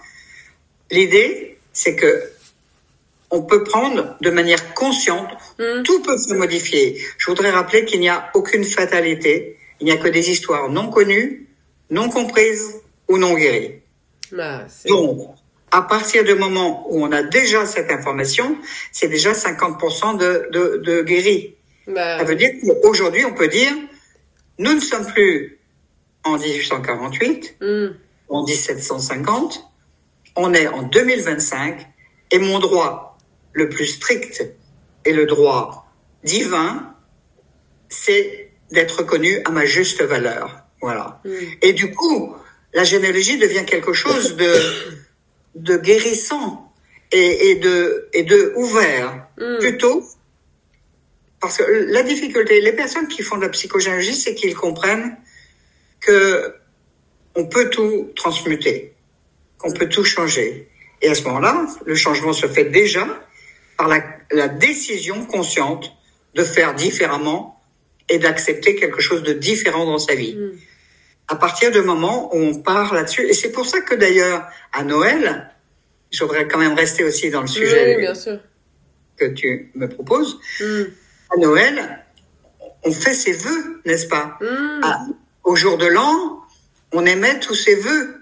l'idée, c'est que on peut prendre de manière consciente, mmh. tout peut se modifier. Je voudrais rappeler qu'il n'y a aucune fatalité, il n'y a que des histoires non connues, non comprises ou non guéries. Bah, c'est... Donc, à partir du moment où on a déjà cette information, c'est déjà cinquante pour cent de, de, de guéris. Bah... Ça veut dire qu'aujourd'hui, on peut dire, nous ne sommes plus en dix-huit cent quarante-huit, mmh. en dix-sept cent cinquante, on est en deux mille vingt-cinq, et mon droit le plus strict et le droit divin, c'est d'être reconnu à ma juste valeur. Voilà. Mmh. Et du coup, la généalogie devient quelque chose de... de guérissant et, et de et de ouvert mmh. plutôt parce que la difficulté, les personnes qui font de la psychogénéalogie, c'est qu'ils comprennent que on peut tout transmuter, qu'on peut tout changer. Et à ce moment-là, le changement se fait déjà par la, la décision consciente de faire différemment et d'accepter quelque chose de différent dans sa vie. Mmh. À partir du moment où on part là-dessus, et c'est pour ça que d'ailleurs, à Noël, je voudrais quand même rester aussi dans le sujet oui, bien sûr. que tu me proposes. Mm. À Noël, on fait ses vœux, n'est-ce pas? Mm. À, au jour de l'an, on émet tous ses vœux.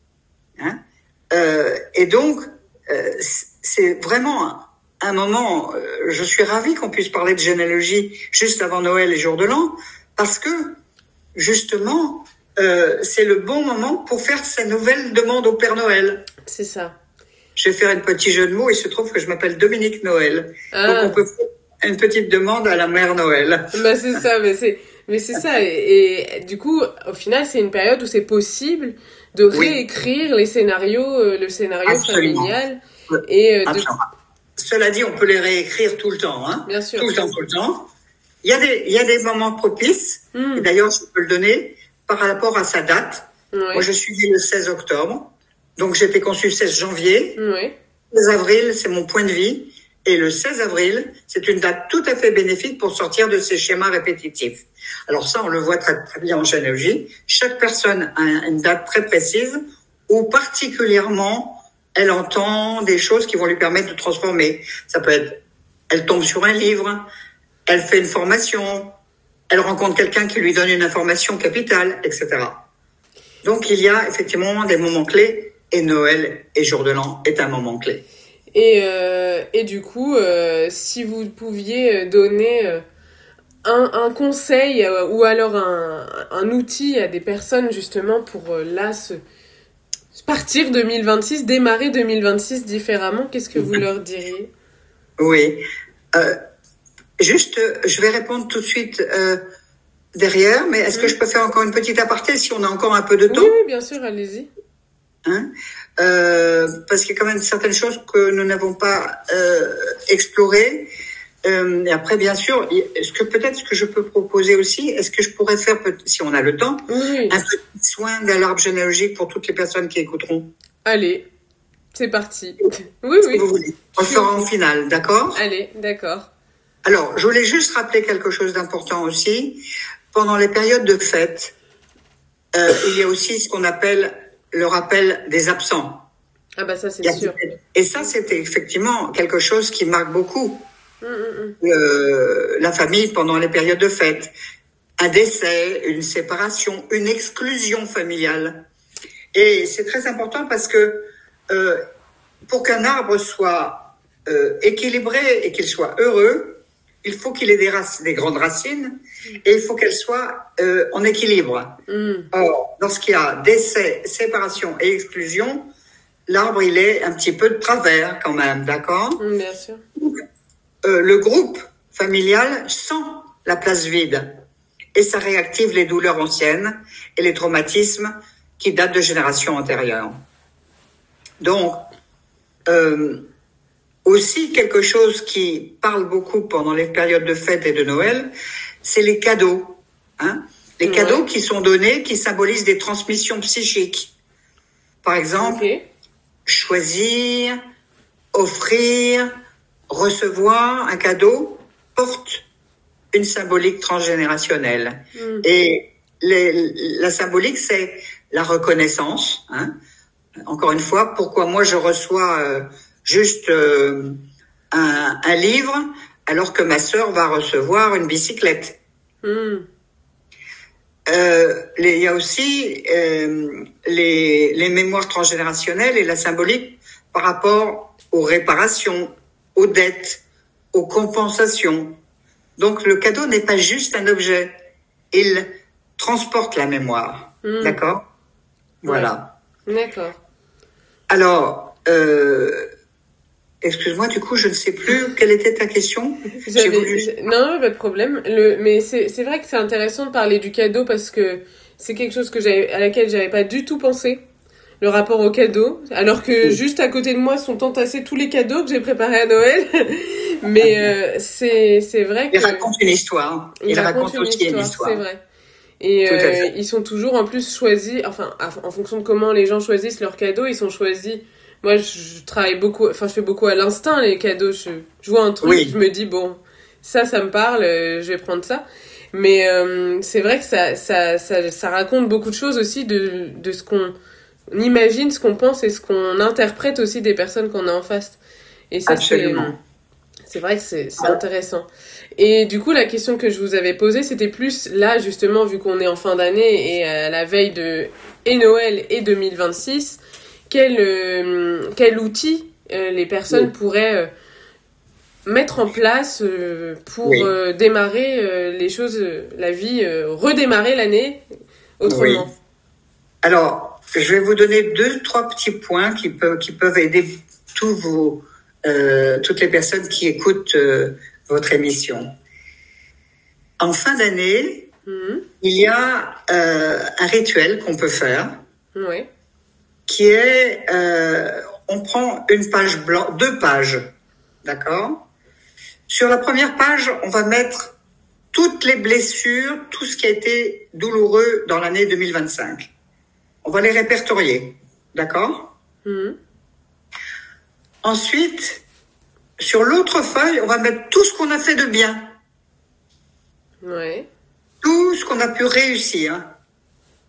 Hein euh, et donc, euh, c'est vraiment un, un moment, euh, je suis ravie qu'on puisse parler de généalogie juste avant Noël et jour de l'an, parce que, justement, Euh, c'est le bon moment pour faire sa nouvelle demande au Père Noël. C'est ça. Je vais faire un petit jeu de mots. Il se trouve que je m'appelle Dominique Noël. Ah. Donc on peut faire une petite demande à la Mère Noël. Bah c'est ça, mais c'est, mais c'est ça. Et, et du coup, au final, c'est une période où c'est possible de réécrire oui. les scénarios, le scénario Absolument. familial. Et de... Cela dit, on peut les réécrire tout le temps. Hein. Bien sûr. Tout le temps, tout le temps. Il y a des, il y a des moments propices. Mm. Et d'ailleurs, je peux le donner. Par rapport à sa date, oui. moi je suis née le seize octobre, donc j'ai été conçue le seize janvier. Oui. Le seize avril, c'est mon point de vie, et le seize avril, c'est une date tout à fait bénéfique pour sortir de ces schémas répétitifs. Alors ça, on le voit très, très bien en généalogie. Chaque personne a une date très précise où particulièrement elle entend des choses qui vont lui permettre de transformer. Ça peut être, elle tombe sur un livre, elle fait une formation, elle rencontre quelqu'un qui lui donne une information capitale, et cetera. Donc, il y a effectivement des moments clés, et Noël et jour de l'an est un moment clé. Et, euh, et du coup, euh, si vous pouviez donner un, un conseil euh, ou alors un, un outil à des personnes justement pour euh, là se, partir deux mille vingt-six, démarrer deux mille vingt-six différemment, qu'est-ce que vous leur diriez? Oui. Euh, Juste, je vais répondre tout de suite euh, derrière, mais est-ce mmh. que je peux faire encore une petite aparté si on a encore un peu de temps? Oui, oui bien sûr, allez-y. Hein euh, parce qu'il y a quand même certaines choses que nous n'avons pas euh, explorées. Euh, et après, bien sûr, est-ce que peut-être ce que je peux proposer aussi, est-ce que je pourrais faire, si on a le temps, oui. un petit soin de l'arbre généalogique pour toutes les personnes qui écouteront? Allez, c'est parti. Oui, si oui. Vous voulez. On le fera en finale, d'accord? Allez, d'accord. Alors, je voulais juste rappeler quelque chose d'important aussi. Pendant les périodes de fête, euh, il y a aussi ce qu'on appelle le rappel des absents. Ah bah ça, c'est sûr. Et ça, c'était effectivement quelque chose qui marque beaucoup mmh, mmh. euh, la famille pendant les périodes de fête. Un décès, une séparation, une exclusion familiale. Et c'est très important parce que euh, pour qu'un arbre soit euh, équilibré et qu'il soit heureux, il faut qu'il ait des, rac- des grandes racines et il faut qu'elles soient euh, en équilibre. Mm. Or, lorsqu'il y a décès, séparation et exclusion, l'arbre, il est un petit peu de travers quand même, d'accord? Mm, bien sûr. Euh, le groupe familial sent la place vide et ça réactive les douleurs anciennes et les traumatismes qui datent de générations antérieures. Donc, euh, aussi, quelque chose qui parle beaucoup pendant les périodes de fête et de Noël, c'est les cadeaux. Hein? Les ouais. cadeaux qui sont donnés, qui symbolisent des transmissions psychiques. Par exemple, okay. choisir, offrir, recevoir un cadeau porte une symbolique transgénérationnelle. Mm. Et les, la symbolique, c'est la reconnaissance. Hein? Encore une fois, pourquoi moi je reçois... Euh, juste euh, un, un livre, alors que ma sœur va recevoir une bicyclette. Mm. Euh, il y a aussi euh, les, les mémoires transgénérationnelles et la symbolique par rapport aux réparations, aux dettes, aux compensations. Donc le cadeau n'est pas juste un objet, il transporte la mémoire. Mm. D'accord ? Voilà. Ouais. D'accord. Alors, euh, excuse-moi, du coup, je ne sais plus quelle était ta question. J'ai voulu... Non, pas de problème. Le... Mais c'est, c'est vrai que c'est intéressant de parler du cadeau parce que c'est quelque chose que j'avais... à laquelle j'avais pas du tout pensé, le rapport au cadeau. Alors que oui. juste à côté de moi sont entassés tous les cadeaux que j'ai préparés à Noël. Mais euh, c'est, c'est vrai que... Il raconte une histoire. Il, Il raconte, raconte aussi une histoire, une histoire. C'est vrai. Et euh, ils sont toujours en plus choisis, enfin, en fonction de comment les gens choisissent leurs cadeaux, ils sont choisis... Moi, je travaille beaucoup, enfin, je fais beaucoup à l'instinct, les cadeaux. Je, je vois un truc, oui. je me dis, bon, ça, ça me parle, je vais prendre ça. Mais euh, c'est vrai que ça, ça, ça, ça raconte beaucoup de choses aussi de, de ce qu'on imagine, ce qu'on pense et ce qu'on interprète aussi des personnes qu'on a en face. Et ça, Absolument. c'est, c'est vrai que c'est, c'est intéressant. Et du coup, la question que je vous avais posée, c'était plus là, justement, vu qu'on est en fin d'année et à la veille de et Noël et deux mille vingt-six, Quel, euh, quel outil euh, les personnes oui. pourraient euh, mettre en place euh, pour oui. euh, démarrer euh, les choses, euh, la vie, euh, redémarrer l'année autrement. Oui. Alors, je vais vous donner deux, trois petits points qui peuvent, qui peuvent aider tous vos, euh, toutes les personnes qui écoutent euh, votre émission. En fin d'année, mmh. il y a euh, un rituel qu'on peut faire. Oui. Qui est, euh, on prend une page blanche, deux pages, d'accord ? Sur la première page, on va mettre toutes les blessures, tout ce qui a été douloureux dans l'année deux mille vingt-cinq. On va les répertorier, d'accord ? Mmh. Ensuite, sur l'autre feuille, on va mettre tout ce qu'on a fait de bien. Ouais. Tout ce qu'on a pu réussir, d'accord ?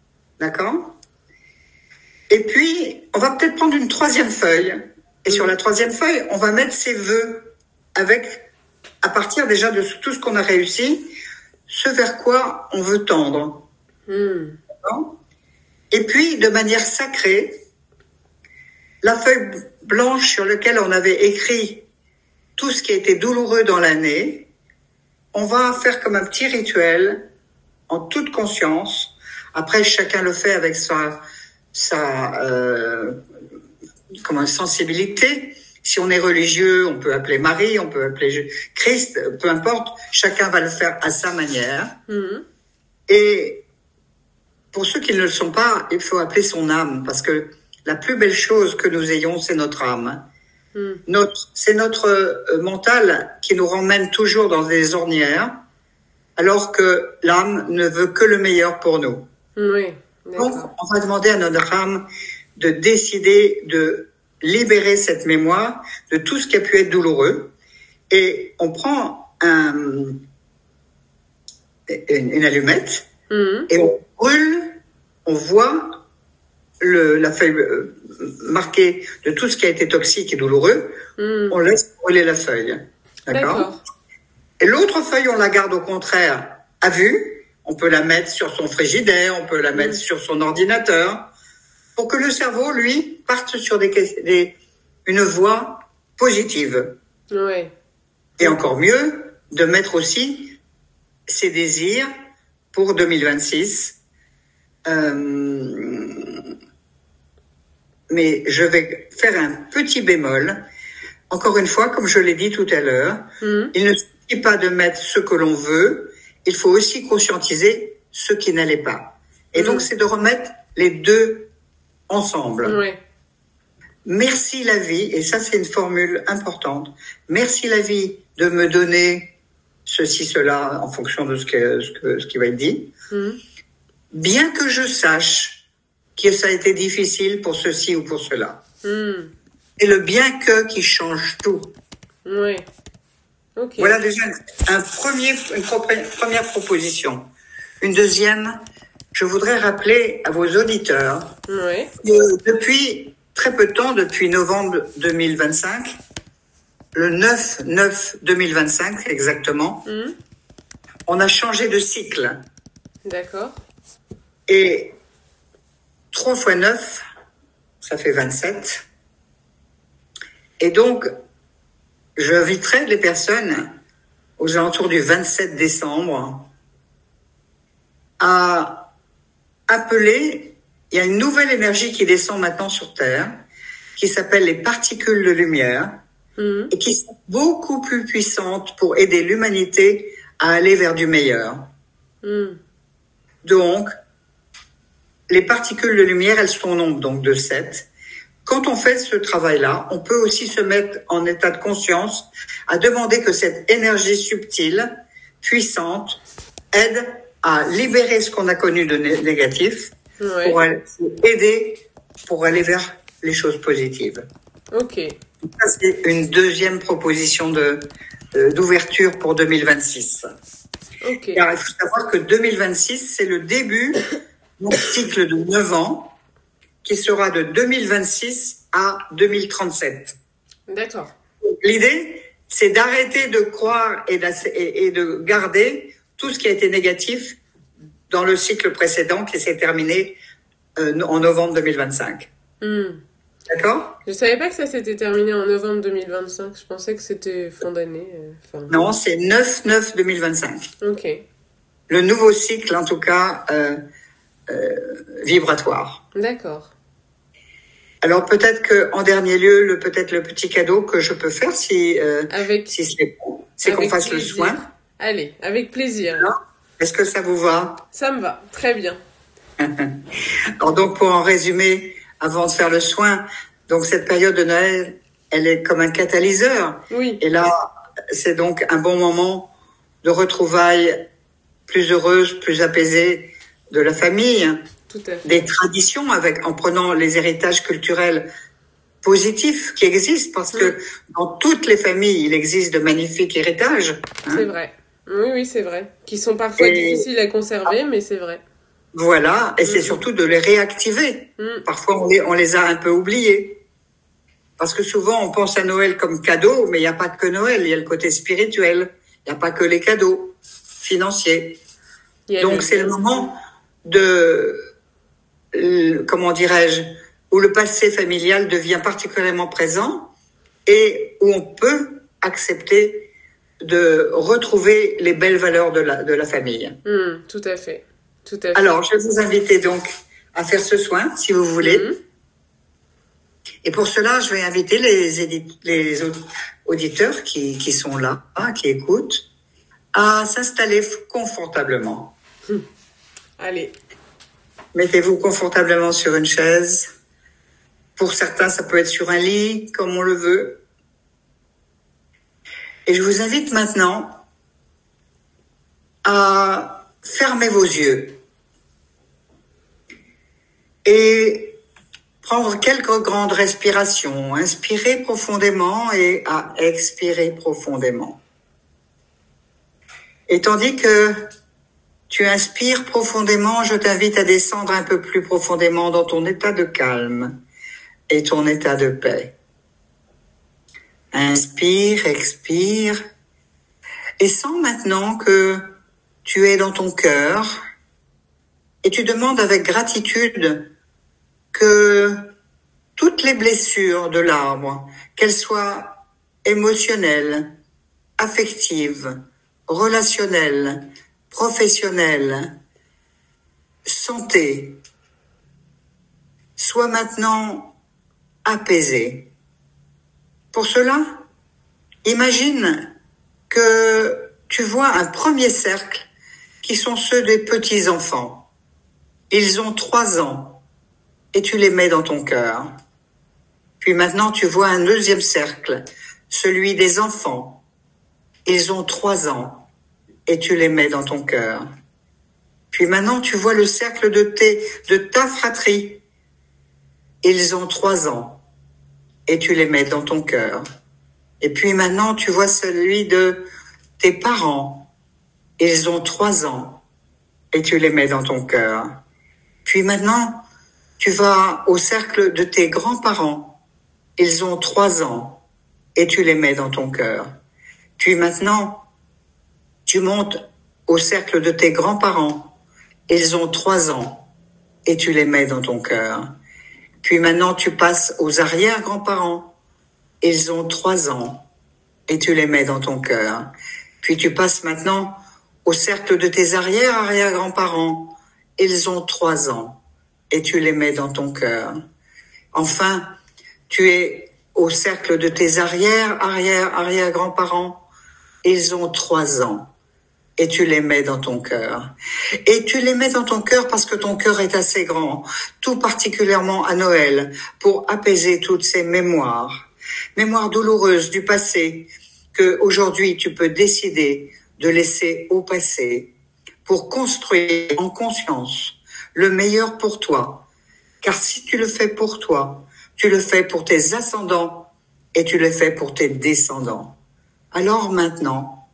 Et puis, on va peut-être prendre une troisième feuille. Et mmh. sur la troisième feuille, on va mettre ses vœux avec, à partir déjà de tout ce qu'on a réussi, ce vers quoi on veut tendre. Mmh. Et puis, de manière sacrée, la feuille blanche sur laquelle on avait écrit tout ce qui a été douloureux dans l'année, on va faire comme un petit rituel, en toute conscience. Après, chacun le fait avec sa... sa euh, comment, sensibilité. Si on est religieux, on peut appeler Marie, on peut appeler Christ, peu importe, chacun va le faire à sa manière. Mmh. Et pour ceux qui ne le sont pas, il faut appeler son âme, parce que la plus belle chose que nous ayons, c'est notre âme. Mmh. Notre, c'est notre euh, mental qui nous ramène toujours dans des ornières, alors que l'âme ne veut que le meilleur pour nous. Oui, donc, on va demander à notre âme de décider de libérer cette mémoire de tout ce qui a pu être douloureux. Et on prend un, une, une allumette mmh. et on brûle, on voit le, la feuille marquée de tout ce qui a été toxique et douloureux. Mmh. On laisse brûler la feuille. D'accord, D'accord. Et l'autre feuille, on la garde au contraire à vue. On peut la mettre sur son frigidaire, on peut la mettre mmh. sur son ordinateur, pour que le cerveau, lui, parte sur des, des, une voie positive. Oui. Et encore mieux, de mettre aussi ses désirs pour deux mille vingt-six. Euh, mais je vais faire un petit bémol. Encore une fois, comme je l'ai dit tout à l'heure, mmh. il ne suffit pas de mettre ce que l'on veut, il faut aussi conscientiser ce qui n'allait pas. Et mmh. donc, c'est de remettre les deux ensemble. Oui. Merci la vie, et ça c'est une formule importante, merci la vie de me donner ceci, cela, en fonction de ce, que, ce, que, ce qui va être dit, mmh. bien que je sache que ça a été difficile pour ceci ou pour cela. Mmh. Et le bien que qui change tout. Oui. Okay. Voilà déjà un premier, une première proposition. Une deuxième, je voudrais rappeler à vos auditeurs oui. que depuis très peu de temps, depuis novembre deux mille vingt-cinq, le neuf neuf deux mille vingt-cinq exactement, mmh. on a changé de cycle. D'accord. Et trois fois neuf, ça fait vingt-sept. Et donc, j'inviterai les personnes aux alentours du vingt-sept décembre à appeler, il y a une nouvelle énergie qui descend maintenant sur Terre, qui s'appelle les particules de lumière, mmh. et qui sont beaucoup plus puissantes pour aider l'humanité à aller vers du meilleur. Mmh. Donc, les particules de lumière, elles sont au nombre donc de sept. Quand on fait ce travail-là, on peut aussi se mettre en état de conscience à demander que cette énergie subtile, puissante, aide à libérer ce qu'on a connu de né- négatif ouais. pour aider pour aller vers les choses positives. Ok. Ça, c'est une deuxième proposition de, de, d'ouverture pour deux mille vingt-six. Ok. Car il faut savoir que deux mille vingt-six, c'est le début d'un cycle de neuf ans qui sera de deux mille vingt-six à deux mille trente-sept. D'accord. L'idée, c'est d'arrêter de croire et, et de garder tout ce qui a été négatif dans le cycle précédent qui s'est terminé euh, en novembre deux mille vingt-cinq. Mm. D'accord ? Je savais pas que ça s'était terminé en novembre deux mille vingt-cinq. Je pensais que c'était fin d'année. Euh, fin... Non, c'est neuf neuf deux mille vingt-cinq. Ok. Le nouveau cycle, en tout cas, euh, euh, vibratoire. D'accord. Alors peut-être que en dernier lieu, le peut-être le petit cadeau que je peux faire si euh, avec, si c'est bon, c'est qu'on fasse plaisir. Le soin. Allez, avec plaisir. Alors, est-ce que ça vous va ? Ça me va, très bien. Alors donc pour en résumer, avant de faire le soin, donc cette période de Noël, elle est comme un catalyseur. Oui. Et là, c'est donc un bon moment de retrouvailles plus heureuses, plus apaisées de la famille. Tout à fait. Des traditions avec, en prenant les héritages culturels positifs qui existent, parce mmh. que dans toutes les familles, il existe de magnifiques héritages. Hein. C'est vrai. Oui, oui, c'est vrai. Qui sont parfois et... difficiles à conserver, mais c'est vrai. Voilà, et mmh. c'est surtout de les réactiver. Mmh. Parfois, on les, on les a un peu oubliés. Parce que souvent, on pense à Noël comme cadeau, mais il n'y a pas que Noël, il y a le côté spirituel. Il n'y a pas que les cadeaux financiers. Donc, c'est le moment de... comment dirais-je, où le passé familial devient particulièrement présent et où on peut accepter de retrouver les belles valeurs de la, de la famille. Mmh, tout à fait. Tout à fait. Alors, je vais vous inviter donc à faire ce soin, si vous voulez. Mmh. Et pour cela, je vais inviter les, édite, les auditeurs qui, qui sont là, hein, qui écoutent, à s'installer confortablement. Mmh. Allez. Mettez-vous confortablement sur une chaise. Pour certains, ça peut être sur un lit, comme on le veut. Et je vous invite maintenant à fermer vos yeux et prendre quelques grandes respirations. Inspirez profondément et à expirer profondément. Et tandis que tu inspires profondément, je t'invite à descendre un peu plus profondément dans ton état de calme et ton état de paix. Inspire, expire, et sens maintenant que tu es dans ton cœur et tu demandes avec gratitude que toutes les blessures de l'arbre, qu'elles soient émotionnelles, affectives, relationnelles, professionnelles, santé, soient maintenant apaisées. Pour cela, imagine que tu vois un premier cercle qui sont ceux des petits-enfants. Ils ont trois ans et tu les mets dans ton cœur. Puis maintenant, tu vois un deuxième cercle, celui des enfants. Ils ont trois ans et tu les mets dans ton cœur. Puis maintenant, tu vois le cercle de, tes, de ta fratrie. Ils ont trois ans et tu les mets dans ton cœur. Et puis maintenant, tu vois celui de tes parents. Ils ont trois ans et tu les mets dans ton cœur. Puis maintenant, tu vas au cercle de tes grands-parents. Ils ont trois ans et tu les mets dans ton cœur. Puis maintenant, tu montes au cercle de tes grands-parents. Ils ont trois ans et tu les mets dans ton cœur. Puis maintenant, tu passes aux arrière-grands-parents. Ils ont trois ans et tu les mets dans ton cœur. Puis tu passes maintenant au cercle de tes arrière-arrière-grands-parents. Ils ont trois ans et tu les mets dans ton cœur. Enfin, tu es au cercle de tes arrière-arrière-arrière-grands-parents. Ils ont trois ans et tu les mets dans ton cœur. Et tu les mets dans ton cœur parce que ton cœur est assez grand, tout particulièrement à Noël, pour apaiser toutes ces mémoires, mémoires douloureuses du passé, que aujourd'hui tu peux décider de laisser au passé pour construire en conscience le meilleur pour toi. Car si tu le fais pour toi, tu le fais pour tes ascendants et tu le fais pour tes descendants. Alors maintenant,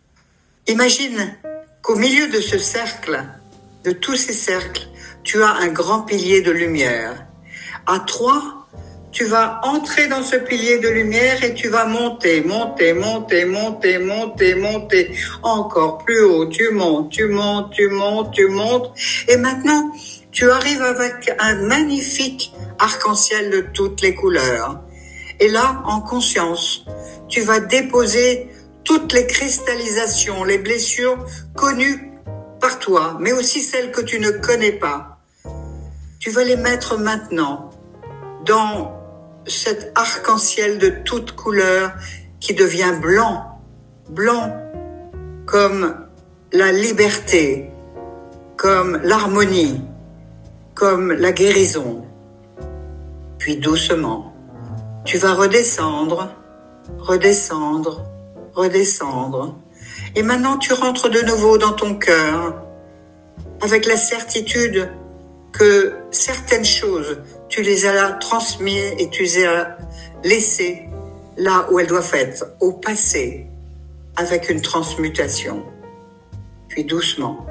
imagine qu'au milieu de ce cercle, de tous ces cercles, tu as un grand pilier de lumière. À trois, tu vas entrer dans ce pilier de lumière et tu vas monter, monter, monter, monter, monter, monter, encore plus haut. Tu montes, tu montes, tu montes, tu montes. Et maintenant, tu arrives avec un magnifique arc-en-ciel de toutes les couleurs. Et là, en conscience, tu vas déposer toutes les cristallisations, les blessures connues par toi, mais aussi celles que tu ne connais pas. Tu vas les mettre maintenant dans cet arc-en-ciel de toutes couleurs qui devient blanc, blanc comme la liberté, comme l'harmonie, comme la guérison. Puis doucement, tu vas redescendre, redescendre, redescendre. Et maintenant, tu rentres de nouveau dans ton cœur avec la certitude que certaines choses, tu les as transmises et tu les as laissées là où elles doivent être, au passé, avec une transmutation. Puis doucement,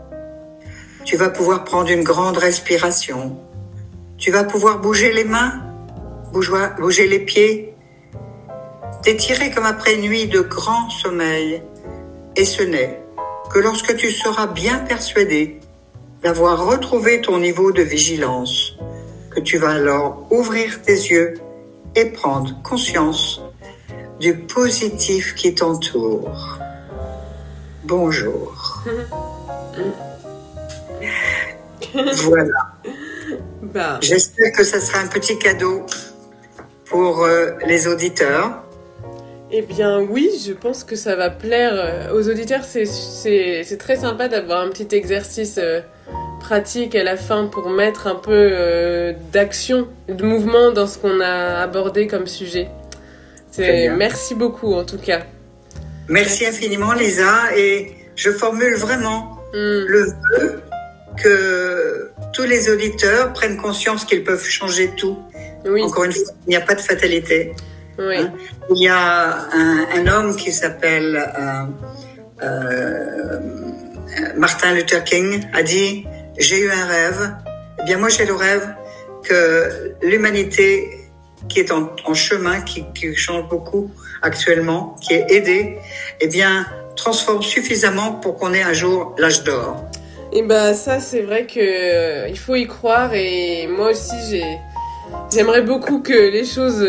tu vas pouvoir prendre une grande respiration. Tu vas pouvoir bouger les mains, bouger, bouger les pieds, t'étirer comme après une nuit de grand sommeil. Et ce n'est que lorsque tu seras bien persuadé d'avoir retrouvé ton niveau de vigilance, que tu vas alors ouvrir tes yeux et prendre conscience du positif qui t'entoure. Bonjour. Voilà. Bah. J'espère que ça sera un petit cadeau pour euh, les auditeurs. Eh bien oui, je pense que ça va plaire aux auditeurs. C'est, c'est, c'est très sympa d'avoir un petit exercice euh, pratique à la fin pour mettre un peu euh, d'action, de mouvement dans ce qu'on a abordé comme sujet. C'est, merci beaucoup en tout cas. Merci infiniment, Lisa, et je formule vraiment mm. le vœu que tous les auditeurs prennent conscience qu'ils peuvent changer tout. Oui. Encore une fois, il n'y a pas de fatalité. Oui. Hein? Il y a un, un homme qui s'appelle euh, euh, Martin Luther King a dit « J'ai eu un rêve ». Eh bien, moi, j'ai le rêve que l'humanité qui est en, en chemin, qui, qui change beaucoup actuellement, qui est aidée, eh bien, transforme suffisamment pour qu'on ait un jour l'âge d'or. Et bah ça, c'est vrai que euh, il faut y croire, et moi aussi, j'ai, j'aimerais beaucoup que les choses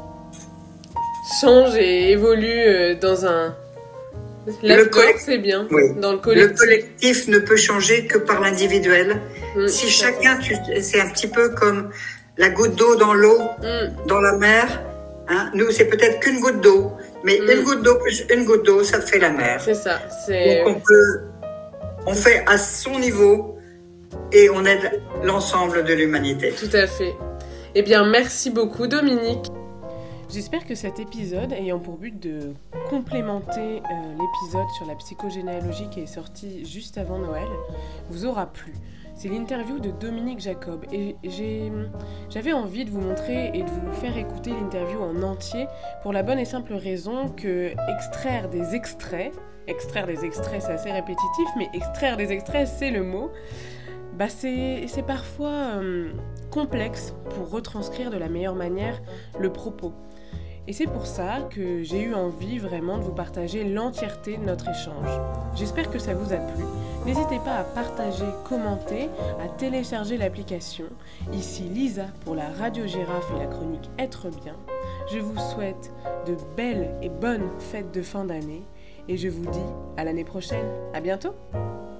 changent et évoluent dans un... L'âge d'or, c'est bien, oui. Dans le collectif. Le collectif ne peut changer que par l'individuel. Mmh, si chacun, tu, c'est un petit peu comme la goutte d'eau dans l'eau, mmh. dans la mer. Hein. Nous, c'est peut-être qu'une goutte d'eau, mais mmh. une goutte d'eau plus une goutte d'eau, ça fait la mer. C'est ça. C'est... Donc on peut, on fait à son niveau et on aide l'ensemble de l'humanité. Tout à fait. Eh bien, merci beaucoup, Dominique. J'espère que cet épisode, ayant pour but de complémenter euh, l'épisode sur la psychogénéalogie qui est sorti juste avant Noël, vous aura plu. C'est l'interview de Dominique Jacob et j'ai, j'avais envie de vous montrer et de vous faire écouter l'interview en entier pour la bonne et simple raison que extraire des extraits, extraire des extraits c'est assez répétitif, mais extraire des extraits c'est le mot, bah c'est, c'est parfois euh, complexe pour retranscrire de la meilleure manière le propos. Et c'est pour ça que j'ai eu envie vraiment de vous partager l'entièreté de notre échange. J'espère que ça vous a plu. N'hésitez pas à partager, commenter, à télécharger l'application. Ici Lisa pour la Radio Girafe et la chronique Être bien. Je vous souhaite de belles et bonnes fêtes de fin d'année et je vous dis à l'année prochaine. À bientôt!